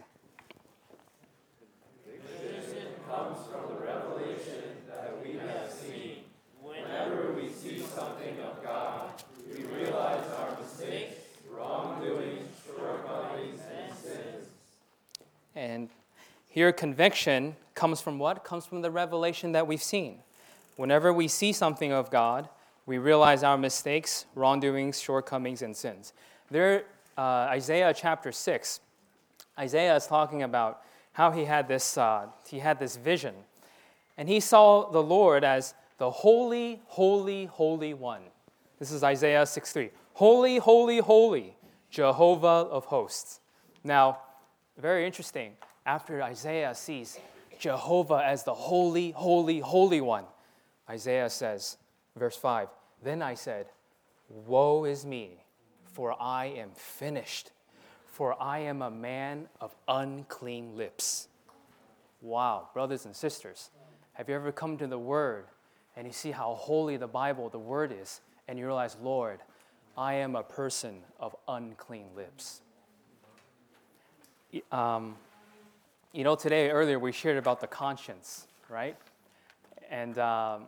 Conviction comes from the revelation that we have seen. Whenever we see something of God, we realize our mistakes, wrongdoings, shortcomings, and sins. And here, conviction comes from what? Comes from the revelation that we've seen. Whenever we see something of God, we realize our mistakes, wrongdoings, shortcomings, and sins. There, Isaiah chapter 6, Isaiah is talking about how he had this vision. And he saw the Lord as the holy, holy, holy one. This is Isaiah 6:3. Holy, holy, holy, Jehovah of hosts. Now, very interesting. After Isaiah sees Jehovah as the holy, holy, holy one, Isaiah says, verse 5, then I said, woe is me, for I am finished, for I am a man of unclean lips. Wow, brothers and sisters, have you ever come to the Word and you see how holy the Bible, the Word is, and you realize, Lord, I am a person of unclean lips. Today, earlier, we shared about the conscience, right? And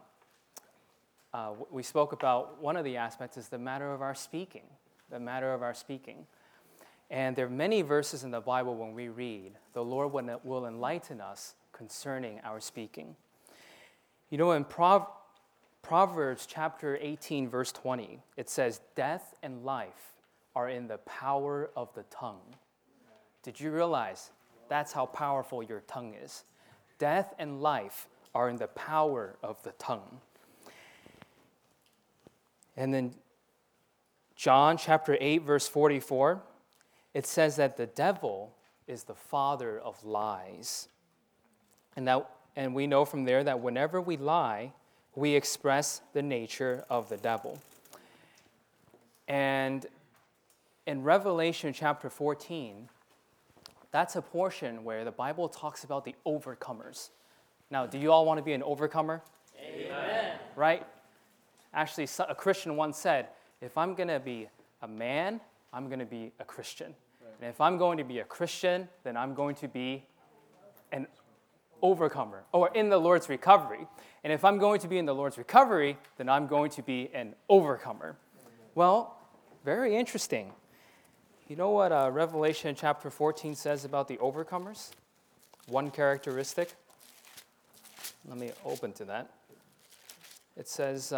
we spoke about one of the aspects is the matter of our speaking, the matter of our speaking. And there are many verses in the Bible when we read, the Lord will enlighten us concerning our speaking. In Proverbs chapter 18, verse 20, it says, death and life are in the power of the tongue. Did you realize that's how powerful your tongue is? Death and life are in the power of the tongue. And then John chapter 8, verse 44, it says that the devil is the father of lies. And we know from there that whenever we lie, we express the nature of the devil. And in Revelation chapter 14, that's a portion where the Bible talks about the overcomers. Now, do you all want to be an overcomer? Amen. Right? Actually, a Christian once said, if I'm going to be a man, I'm going to be a Christian. Right. And if I'm going to be a Christian, then I'm going to be an overcomer, or in the Lord's recovery. And if I'm going to be in the Lord's recovery, then I'm going to be an overcomer. Well, very interesting. You know what Revelation chapter 14 says about the overcomers? One characteristic. Let me open to that. It says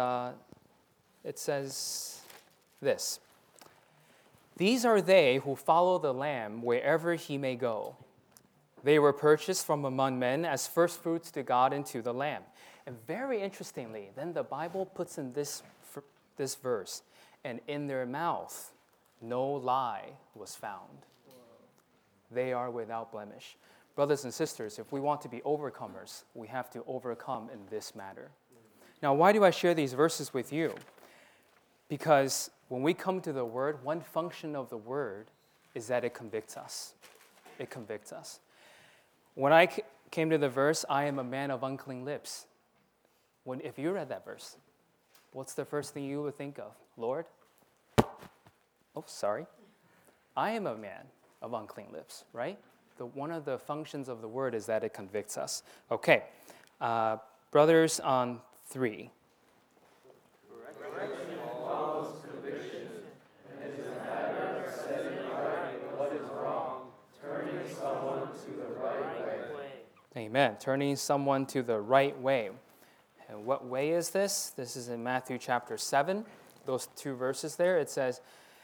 this. These are they who follow the Lamb wherever he may go. They were purchased from among men as first fruits to God and to the Lamb. And very interestingly, then the Bible puts in this verse, and in their mouth no lie was found. They are without blemish. Brothers and sisters, if we want to be overcomers, we have to overcome in this matter. Now, why do I share these verses with you? Because when we come to the Word, one function of the Word is that it convicts us. It convicts us. When I came to the verse, I am a man of unclean lips. If you read that verse, what's the first thing you would think of? Lord? Oh, sorry. I am a man of unclean lips, right? One of the functions of the Word is that it convicts us. Okay. Brothers on 3. Correction follows conviction, and is a matter of setting right what is wrong, turning someone to the right way. Amen. Turning someone to the right way. And what way is this? This is in Matthew chapter 7. Those 2 verses there. It says,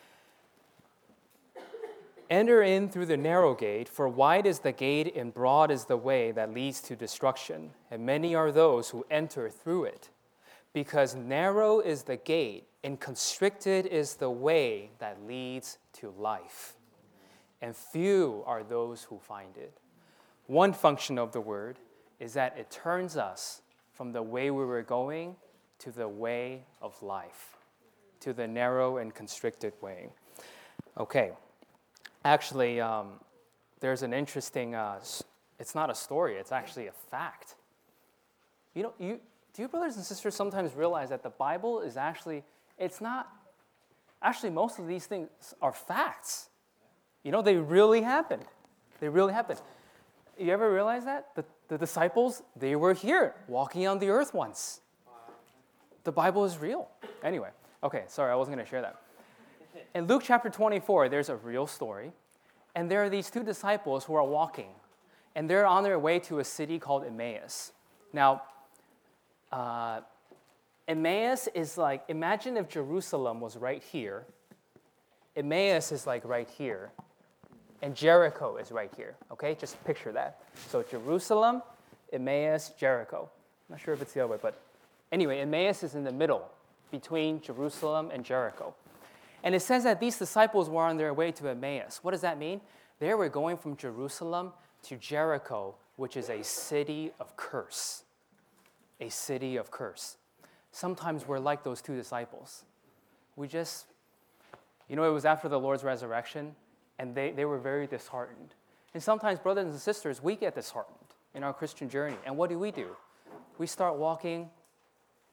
enter in through the narrow gate, for wide is the gate and broad is the way that leads to destruction, and many are those who enter through it. Because narrow is the gate and constricted is the way that leads to life, and few are those who find it. One function of the Word is that it turns us from the way we were going to the way of life, to the narrow and constricted way. Okay. Actually, there's an interesting, it's not a story, it's actually a fact. Do you brothers and sisters sometimes realize that the Bible is actually most of these things are facts. They really happened. They really happened. You ever realize that? The disciples, they were here, walking on the earth once. The Bible is real. Anyway, okay, sorry, I wasn't going to share that. In Luke chapter 24, there's a real story, and there are these 2 disciples who are walking, and they're on their way to a city called Emmaus. Now, Emmaus is like, imagine if Jerusalem was right here, Emmaus is like right here, and Jericho is right here, okay? Just picture that. So Jerusalem, Emmaus, Jericho. I'm not sure if it's the other way, but anyway, Emmaus is in the middle between Jerusalem and Jericho. And it says that these disciples were on their way to Emmaus. What does that mean? They were going from Jerusalem to Jericho, which is a city of curse. A city of curse. Sometimes we're like those 2 disciples. We just, it was after the Lord's resurrection, and they were very disheartened. And sometimes, brothers and sisters, we get disheartened in our Christian journey. And what do? We start walking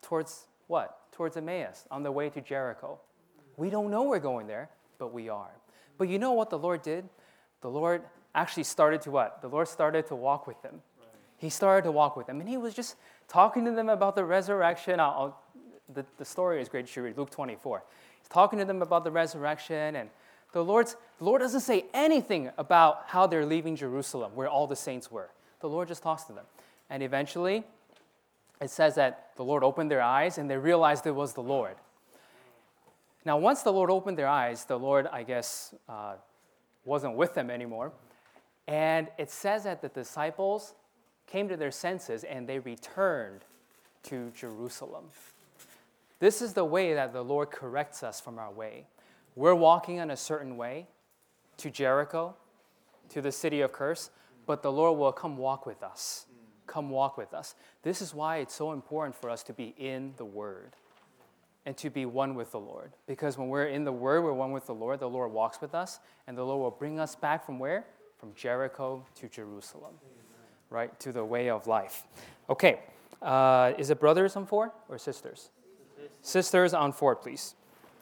towards what? Towards Emmaus, on the way to Jericho. We don't know we're going there, but we are. But you know what the Lord did? The Lord actually started to what? The Lord started to walk with them. Right. He started to walk with them, and he was just talking to them about the resurrection. The story is great. You should read Luke 24. He's talking to them about the resurrection, and the Lord doesn't say anything about how they're leaving Jerusalem, where all the saints were. The Lord just talks to them. And eventually, it says that the Lord opened their eyes, and they realized it was the Lord. Now, once the Lord opened their eyes, the Lord, I guess, wasn't with them anymore. And it says that the disciples came to their senses, and they returned to Jerusalem. This is the way that the Lord corrects us from our way. We're walking on a certain way to Jericho, to the city of curse, but the Lord will come walk with us. Come walk with us. This is why it's so important for us to be in the Word and to be one with the Lord. Because when we're in the Word, we're one with the Lord walks with us, and the Lord will bring us back from where? From Jericho to Jerusalem, right? To the way of life. Okay, is it brothers on 4 or sisters? Sisters on 4, please.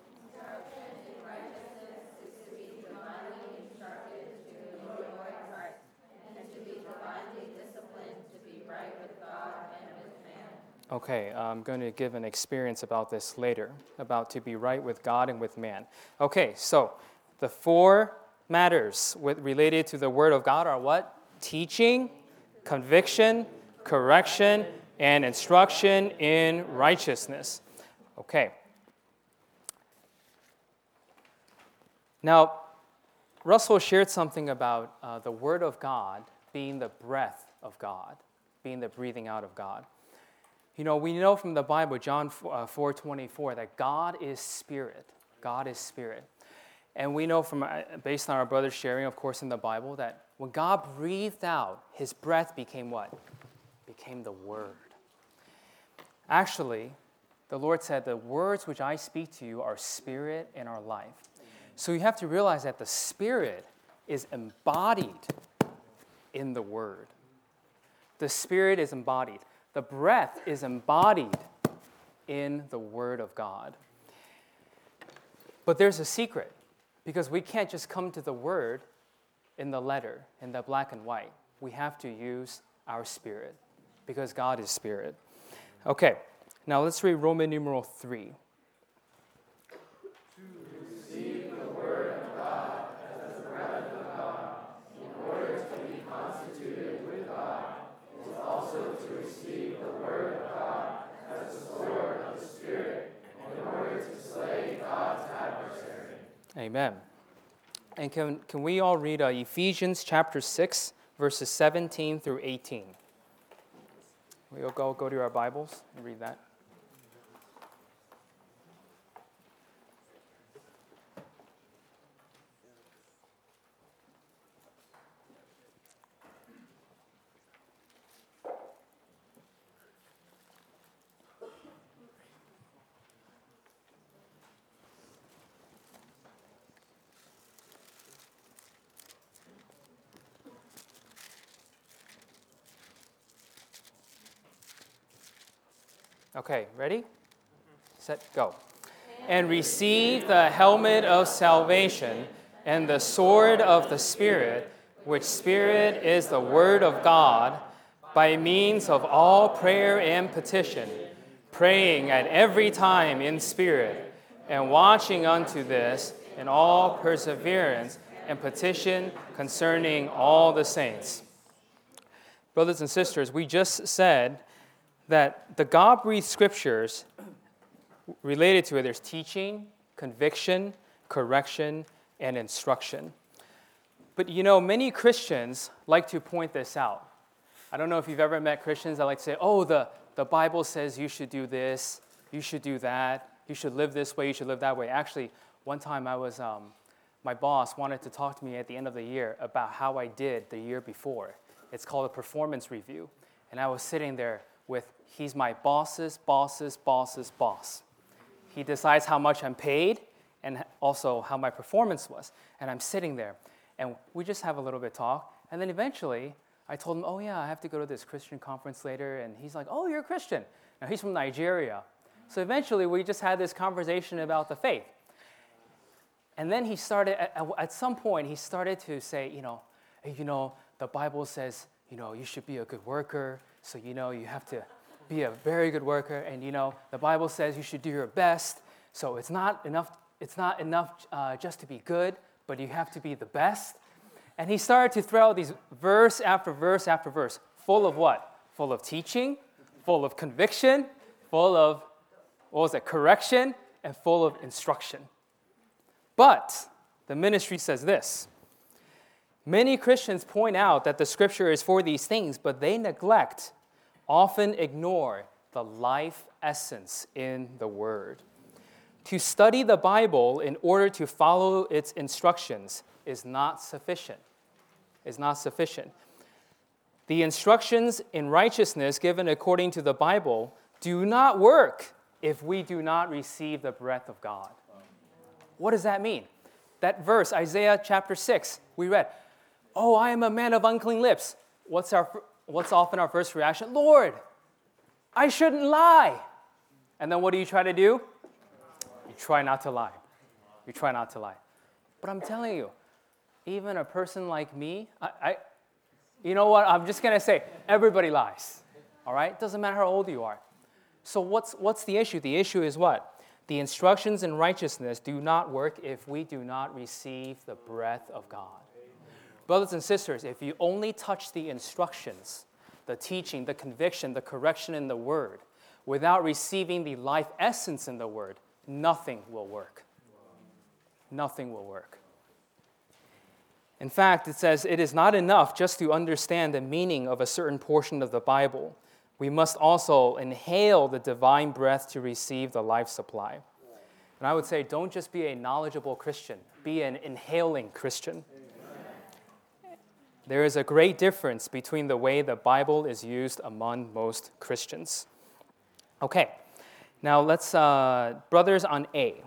Okay, I'm going to give an experience about this later, about to be right with God and with man. Okay, so the 4 matters related to the Word of God are what? Teaching, conviction, correction, and instruction in righteousness. Okay. Now, Russell shared something about the Word of God being the breath of God, being the breathing out of God. You know, we know from the Bible, John 4:24, that God is spirit. God is spirit. And we know from, based on our brother's sharing, of course, in the Bible, that when God breathed out, his breath became what? Became the Word. Actually, the Lord said, the words which I speak to you are spirit and are life. So you have to realize that the Spirit is embodied in the Word. The Spirit is embodied. The breath is embodied in the Word of God. But there's a secret, because we can't just come to the Word in the letter, in the black and white. We have to use our spirit, because God is spirit. Okay, now let's read Roman numeral 3. Amen. And can we all read Ephesians chapter 6, verses 17 through 18? We'll go to our Bibles and read that. Okay, ready? Set, go. And receive the helmet of salvation and the sword of the Spirit, which Spirit is the Word of God, by means of all prayer and petition, praying at every time in spirit, and watching unto this in all perseverance and petition concerning all the saints. Brothers and sisters, we just said that the God-breathed scriptures related to it, there's teaching, conviction, correction, and instruction. But you know, many Christians like to point this out. I don't know if you've ever met Christians that like to say, oh, the Bible says you should do this, you should do that, you should live this way, you should live that way. Actually, one time my boss wanted to talk to me at the end of the year about how I did the year before. It's called a performance review. And I was sitting there with, he's my boss's boss's boss's boss. He decides how much I'm paid and also how my performance was. And I'm sitting there, and we just have a little bit of talk. And then eventually, I told him, oh yeah, I have to go to this Christian conference later. And he's like, oh, you're a Christian. Now, he's from Nigeria. So eventually, we just had this conversation about the faith. And then he started, at some point, he started to say, hey, the Bible says, you should be a good worker. So, you have to be a very good worker. And, the Bible says you should do your best. So it's not enough just to be good, but you have to be the best. And he started to throw out these verse after verse after verse, full of what? Full of teaching, full of conviction, full of, correction, and full of instruction. But the ministry says this. Many Christians point out that the scripture is for these things, but they neglect, often ignore the life essence in the word. To study the Bible in order to follow its instructions is not sufficient. The instructions in righteousness given according to the Bible do not work if we do not receive the breath of God. What does that mean? That verse, Isaiah chapter 6, we read, oh, I am a man of unclean lips. What's often our first reaction? Lord, I shouldn't lie. And then what do you try to do? You try not to lie. But I'm telling you, even a person like me, you know what? I'm just going to say, everybody lies. All right? Doesn't matter how old you are. So what's the issue? The issue is what? The instructions in righteousness do not work if we do not receive the breath of God. Brothers and sisters, if you only touch the instructions, the teaching, the conviction, the correction in the word, without receiving the life essence in the word, nothing will work. Nothing will work. In fact, it says it is not enough just to understand the meaning of a certain portion of the Bible. We must also inhale the divine breath to receive the life supply. And I would say, don't just be a knowledgeable Christian, be an inhaling Christian. There is a great difference between the way the Bible is used among most Christians. Okay, now let's, brothers on A.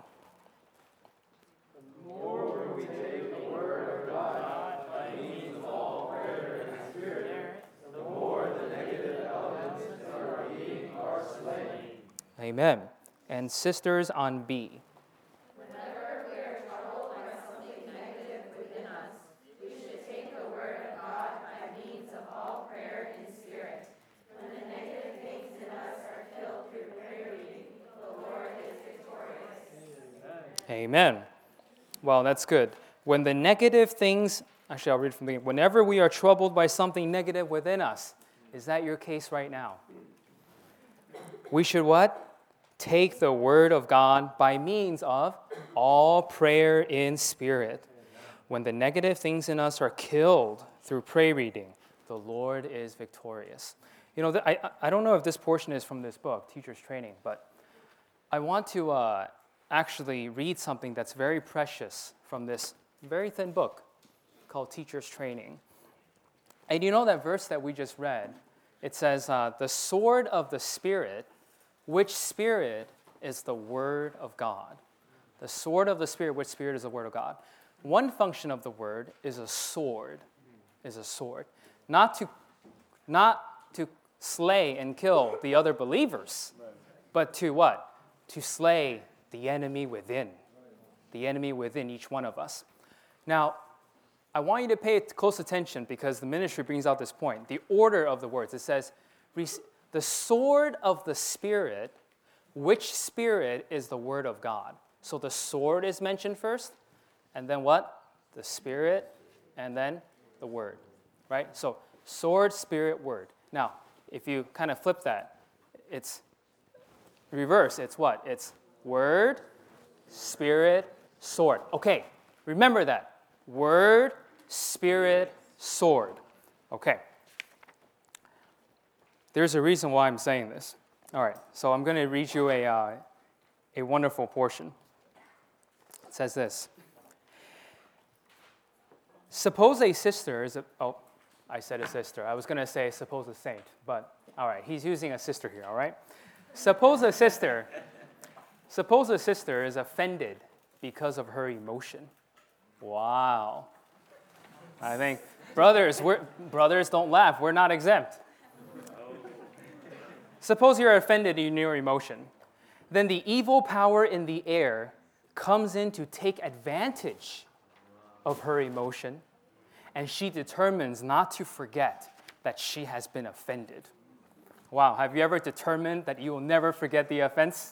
Amen. And sisters on B. Whenever we are troubled by something negative within us, we should take the word of God by means of all prayer in spirit. When the negative things in us are killed through prayer reading, the Lord is victorious. Amen. Well, that's good. When the negative things, actually I'll read from the beginning. Whenever we are troubled by something negative within us, is that your case right now? We should what? Take the word of God by means of all prayer in spirit. When the negative things in us are killed through prayer reading, the Lord is victorious. I don't know if this portion is from this book, Teacher's Training, but I want to actually read something that's very precious from this very thin book called Teacher's Training. And you know that verse that we just read? It says, the sword of the Spirit. Which Spirit is the Word of God? The sword of the Spirit, which Spirit is the Word of God? One function of the Word is a sword. Not to slay and kill the other believers, but to what? To slay the enemy within. The enemy within each one of us. Now, I want you to pay close attention because the ministry brings out this point. The order of the words. It says, the sword of the Spirit, which Spirit is the Word of God? So the sword is mentioned first, and then what? The Spirit, and then the Word, right? So sword, Spirit, Word. Now, if you kind of flip that, it's reverse. It's what? It's Word, Spirit, sword. Okay, remember that. Word, Spirit, sword. Okay. There's a reason why I'm saying this. All right, so I'm going to read you a wonderful portion. It says this. Suppose a sister is I said a sister. I was going to say suppose a saint, but all right, he's using a sister here, all right? Suppose a sister is offended because of her emotion. Wow. I think, brothers don't laugh. We're not exempt. Suppose you're offended in your emotion. Then the evil power in the air comes in to take advantage of her emotion, and she determines not to forget that she has been offended. Wow, have you ever determined that you will never forget the offense?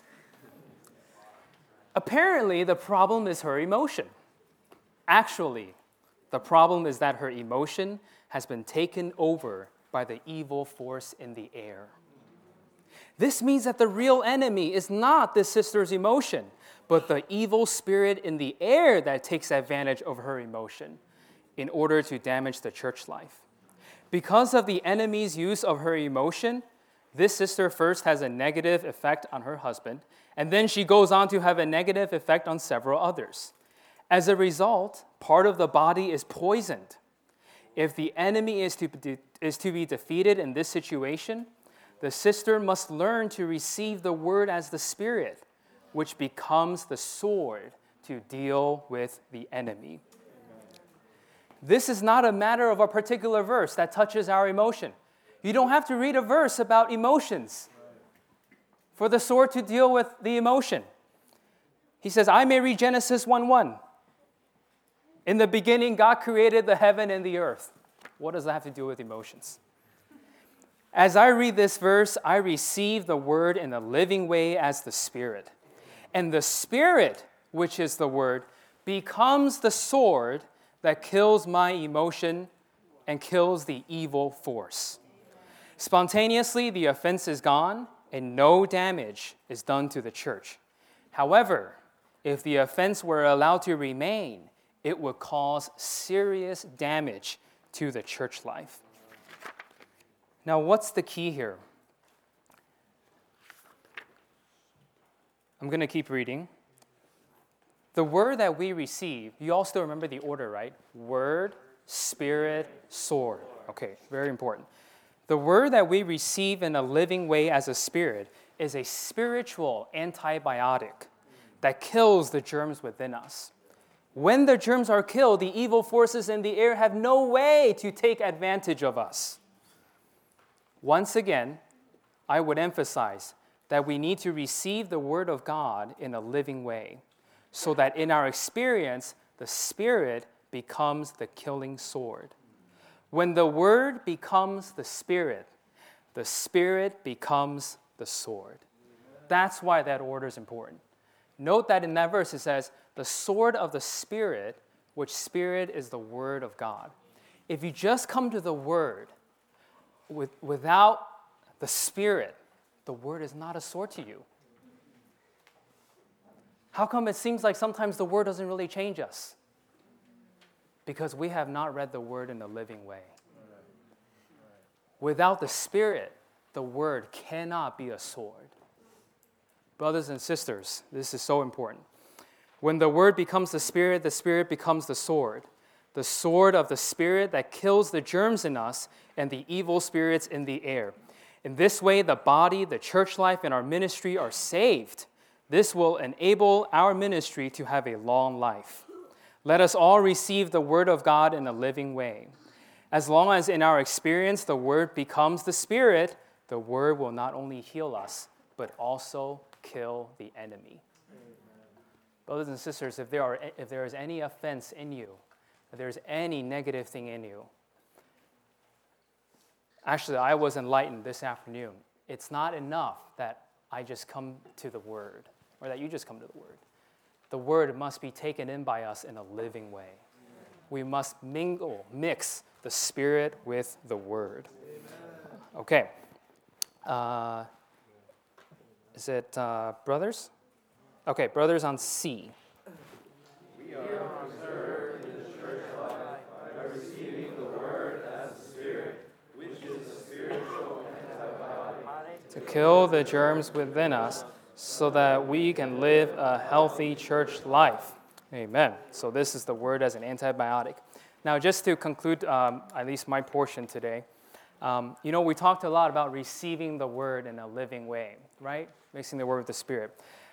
Apparently, the problem is her emotion. Actually, the problem is that her emotion has been taken over by the evil force in the air. This means that the real enemy is not this sister's emotion, but the evil spirit in the air that takes advantage of her emotion in order to damage the church life. Because of the enemy's use of her emotion, this sister first has a negative effect on her husband, and then she goes on to have a negative effect on several others. As a result, part of the body is poisoned. If the enemy is to be defeated in this situation, the sister must learn to receive the word as the Spirit, which becomes the sword to deal with the enemy. This is not a matter of a particular verse that touches our emotion. You don't have to read a verse about emotions for the sword to deal with the emotion. He says, I may read Genesis 1:1. In the beginning, God created the heaven and the earth. What does that have to do with emotions? As I read this verse, I receive the word in a living way as the Spirit. And the Spirit, which is the word, becomes the sword that kills my emotion and kills the evil force. Spontaneously, the offense is gone and no damage is done to the church. However, if the offense were allowed to remain, it would cause serious damage to the church life. Now, what's the key here? I'm going to keep reading. The word that we receive, you all still remember the order, right? Word, Spirit, sword. Okay, very important. The word that we receive in a living way as a spirit is a spiritual antibiotic that kills the germs within us. When the germs are killed, the evil forces in the air have no way to take advantage of us. Once again, I would emphasize that we need to receive the Word of God in a living way so that in our experience, the Spirit becomes the killing sword. When the Word becomes the Spirit becomes the sword. That's why that order is important. Note that in that verse it says, the sword of the Spirit, which Spirit is the Word of God. If you just come to the Word without the Spirit, the Word is not a sword to you. How come it seems like sometimes the Word doesn't really change us? Because we have not read the Word in a living way. Without the Spirit, the Word cannot be a sword. Brothers and sisters, this is so important. When the Word becomes the Spirit becomes the sword of the Spirit that kills the germs in us and the evil spirits in the air. In this way, the body, the church life, and our ministry are saved. This will enable our ministry to have a long life. Let us all receive the Word of God in a living way. As long as in our experience the Word becomes the Spirit, the Word will not only heal us, but also kill the enemy. Brothers and sisters, if there is any offense in you, if there's any negative thing in you, actually, I was enlightened this afternoon. It's not enough that I just come to the Word, or that you just come to the Word. The Word must be taken in by us in a living way. We must mix the Spirit with the Word. Okay. Is it brothers? Okay, brothers on C. We are preserved in the church life by receiving the Word as the Spirit, which is a spiritual antibiotic. To kill the germs within us so that we can live a healthy church life. Amen. So this is the Word as an antibiotic. Now, just to conclude at least my portion today, we talked a lot about receiving the Word in a living way, right? Mixing the Word with the Spirit.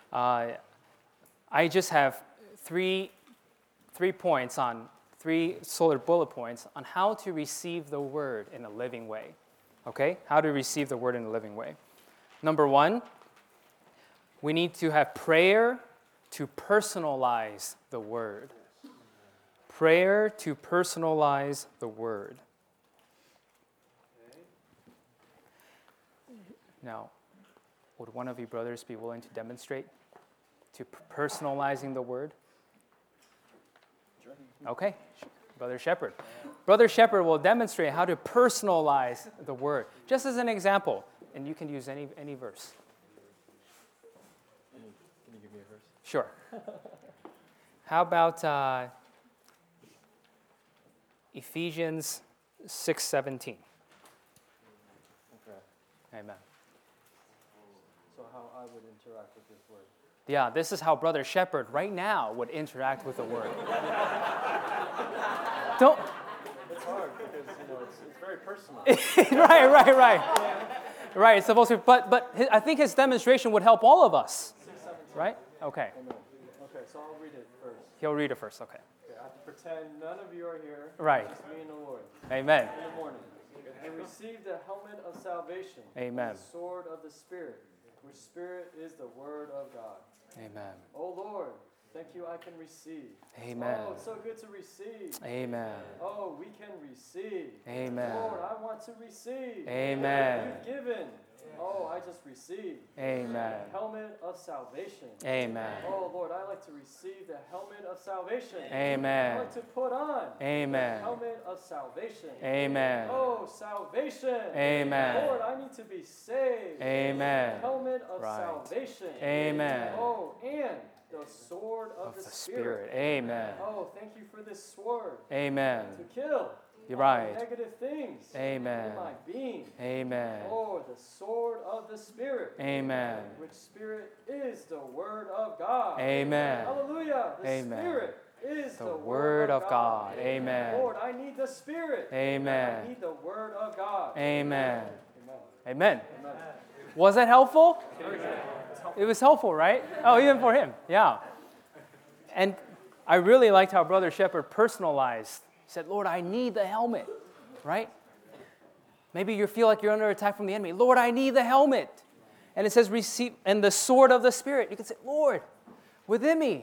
I just have three points on three solid bullet points on how to receive the Word in a living way. Okay? How to receive the Word in a living way. Number one, we need to have prayer to personalize the word. Prayer to personalize the word. Now, would one of you brothers be willing to demonstrate to personalizing the word? Okay, Brother Shepherd. Brother Shepherd will demonstrate how to personalize the word, just as an example. And you can use any verse. Can you give me a verse? Sure. How about Ephesians 6:17? Okay. Amen. So how I would interact with this word. Yeah, this is how Brother Shepherd right now would interact with the word. Don't. It's hard because it's very personal. Right. Right. It's supposed to, but I think his demonstration would help all of us. 6:17. Right? Okay. Amen. Okay, so I'll read it first. He'll read it first. Okay. Okay, I have to pretend none of you are here. Right. Just me and the Lord. Amen. In the morning. And receive the helmet of salvation. Amen. And the sword of the Spirit, which Spirit is the word of God. Amen. Oh Lord, thank you I can receive. Amen. Oh, it's so good to receive. Amen. Oh, we can receive. Amen. Lord, I want to receive. Amen. You've given. Oh, I just received. Amen. Helmet of salvation. Amen. Oh, Lord, I like to receive the helmet of salvation. I Amen. like to put on Amen. the helmet of salvation. Amen. Oh, salvation. Amen. Lord, I need to be saved. Amen. Helmet of Right. salvation. Amen. Oh, and the sword of the Spirit. Amen. Oh, thank you for this sword Amen. to kill You're all right. negative things Amen. in my being. Amen. Oh, the sword of the Spirit, Amen. which Spirit is the Word of God. Amen. Hallelujah. The Amen. Spirit is The Word of God. Amen. Lord, I need the Spirit. I Amen. need the Word of God. Amen. Amen. Amen. Was that helpful? It was helpful, right? Oh, even for him. Yeah. And I really liked how Brother Shepherd personalized. He said, Lord, I need the helmet, right? Maybe you feel like you're under attack from the enemy. Lord, I need the helmet. And it says, receive, and the sword of the Spirit. You can say, Lord, within me,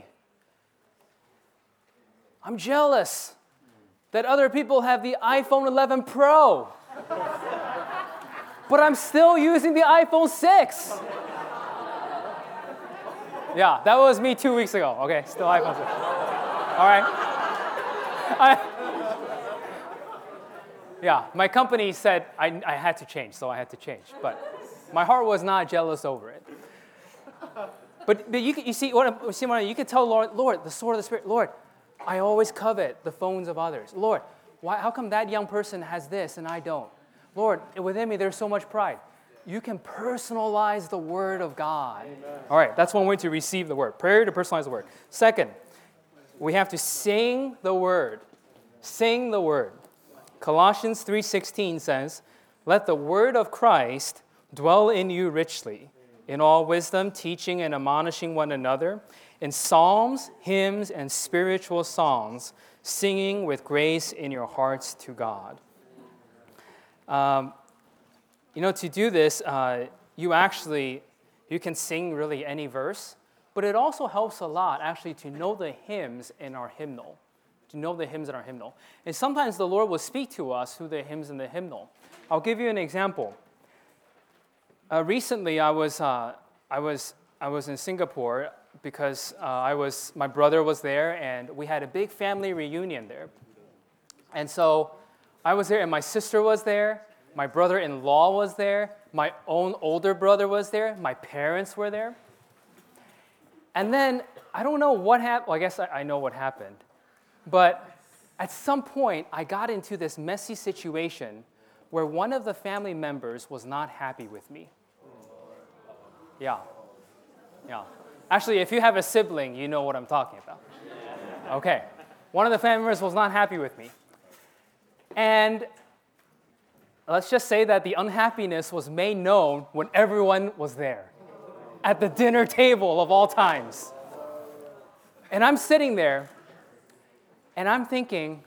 I'm jealous that other people have the iPhone 11 Pro. But I'm still using the iPhone 6. Yeah, that was me 2 weeks ago. Okay, still iPhone 6. All right. Yeah, my company said I had to change, so I had to change. But my heart was not jealous over it. But you see what you can tell Lord, the sword of the Spirit, Lord, I always covet the phones of others. Lord, how come that young person has this and I don't? Lord, within me there's so much pride. You can personalize the Word of God. Amen. All right, that's one way to receive the Word. Prayer to personalize the Word. Second, we have to sing the Word. Sing the Word. Colossians 3:16 says, let the word of Christ dwell in you richly, in all wisdom, teaching and admonishing one another, in psalms, hymns, and spiritual songs, singing with grace in your hearts to God. To do this, you can sing really any verse, but it also helps a lot actually to know the hymns in our hymnal. And sometimes the Lord will speak to us through the hymns in the hymnal. I'll give you an example. Recently, I was in Singapore because my brother was there, and we had a big family reunion there. And so I was there, and my sister was there, my brother-in-law was there, my own older brother was there, my parents were there. And then I don't know what happened. Well, I guess I know what happened. But at some point, I got into this messy situation where one of the family members was not happy with me. Yeah. Actually, if you have a sibling, you know what I'm talking about. Okay. One of the family members was not happy with me. And let's just say that the unhappiness was made known when everyone was there, at the dinner table of all times. And I'm sitting there, and I'm thinking,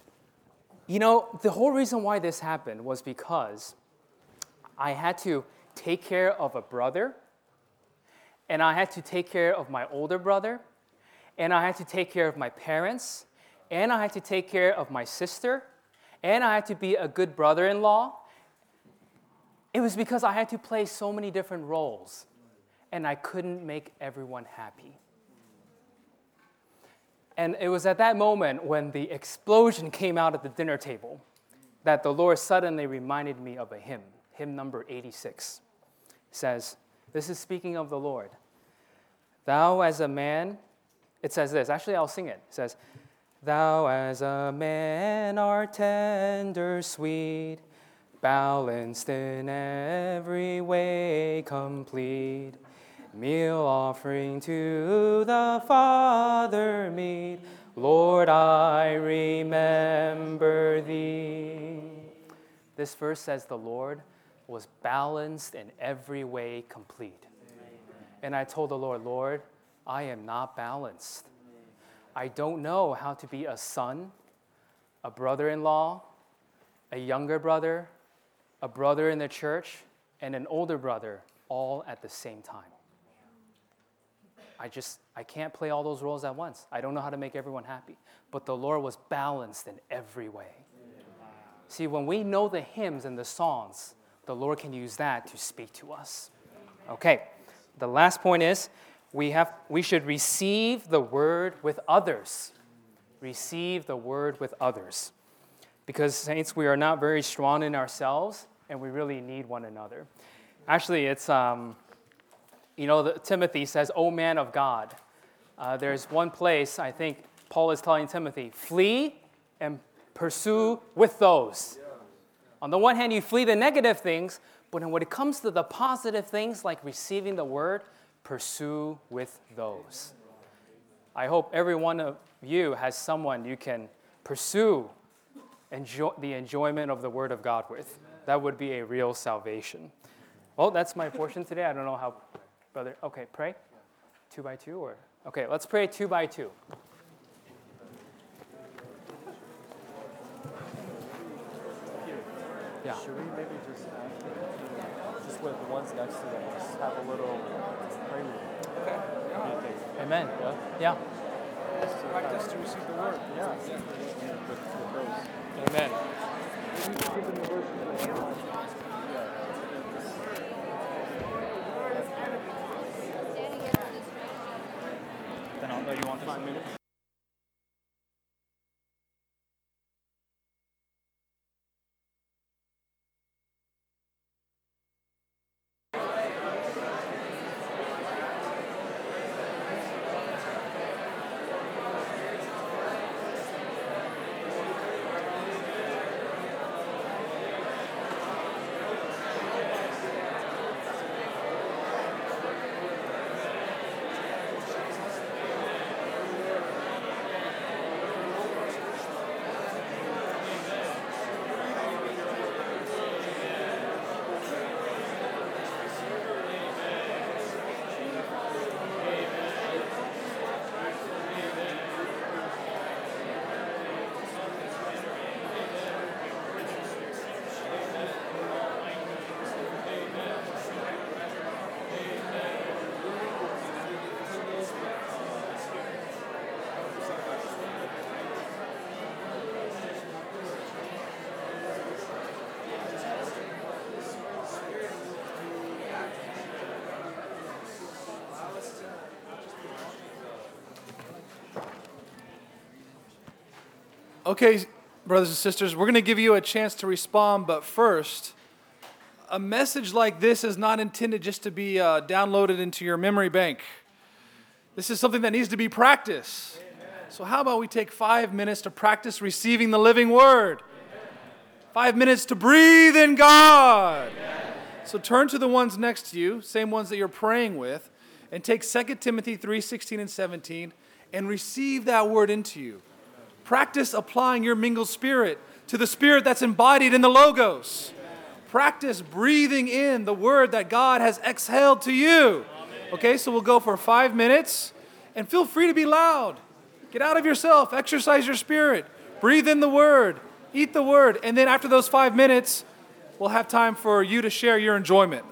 the whole reason why this happened was because I had to take care of a brother, and I had to take care of my older brother, and I had to take care of my parents, and I had to take care of my sister, and I had to be a good brother-in-law. It was because I had to play so many different roles, and I couldn't make everyone happy. And it was at that moment when the explosion came out at the dinner table that the Lord suddenly reminded me of a hymn number 86. It says, this is speaking of the Lord. Thou as a man, it says this, actually I'll sing it. It says, thou as a man art tender, sweet, balanced in every way complete. Meal offering to the Father meet. Lord, I remember thee. This verse says the Lord was balanced in every way complete. And I told the Lord, Lord, I am not balanced. I don't know how to be a son, a brother-in-law, a younger brother, a brother in the church, and an older brother all at the same time. I can't play all those roles at once. I don't know how to make everyone happy. But the Lord was balanced in every way. See, when we know the hymns and the songs, the Lord can use that to speak to us. Okay, the last point is we should receive the word with others. Receive the word with others. Because, saints, we are not very strong in ourselves, and we really need one another. Actually, it's... Timothy says, O man of God. There's one place, I think, Paul is telling Timothy, flee and pursue with those. On the one hand, you flee the negative things, but when it comes to the positive things like receiving the word, pursue with those. I hope every one of you has someone you can pursue the enjoyment of the word of God with. That would be a real salvation. Well, that's my portion today. I don't know how... Brother, okay, pray? 2 by 2 or? Okay, let's pray 2 by 2. Yeah. Should we maybe just with the ones next to them, just have a little prayer? Okay. What do you think? Amen. Yeah. Practice to receive the word. Yeah. With those. Amen. Then I'll know you want 5 minutes. Okay, brothers and sisters, we're going to give you a chance to respond, but first, a message like this is not intended just to be downloaded into your memory bank. This is something that needs to be practiced. Amen. So how about we take 5 minutes to practice receiving the living word? Amen. 5 minutes to breathe in God. Amen. So turn to the ones next to you, same ones that you're praying with, and take 2 Timothy 3:16 and 17 and receive that word into you. Practice applying your mingled spirit to the spirit that's embodied in the Logos. Amen. Practice breathing in the word that God has exhaled to you. Amen. Okay, so we'll go for 5 minutes. And feel free to be loud. Get out of yourself. Exercise your spirit. Breathe in the word. Eat the word. And then after those 5 minutes, we'll have time for you to share your enjoyment.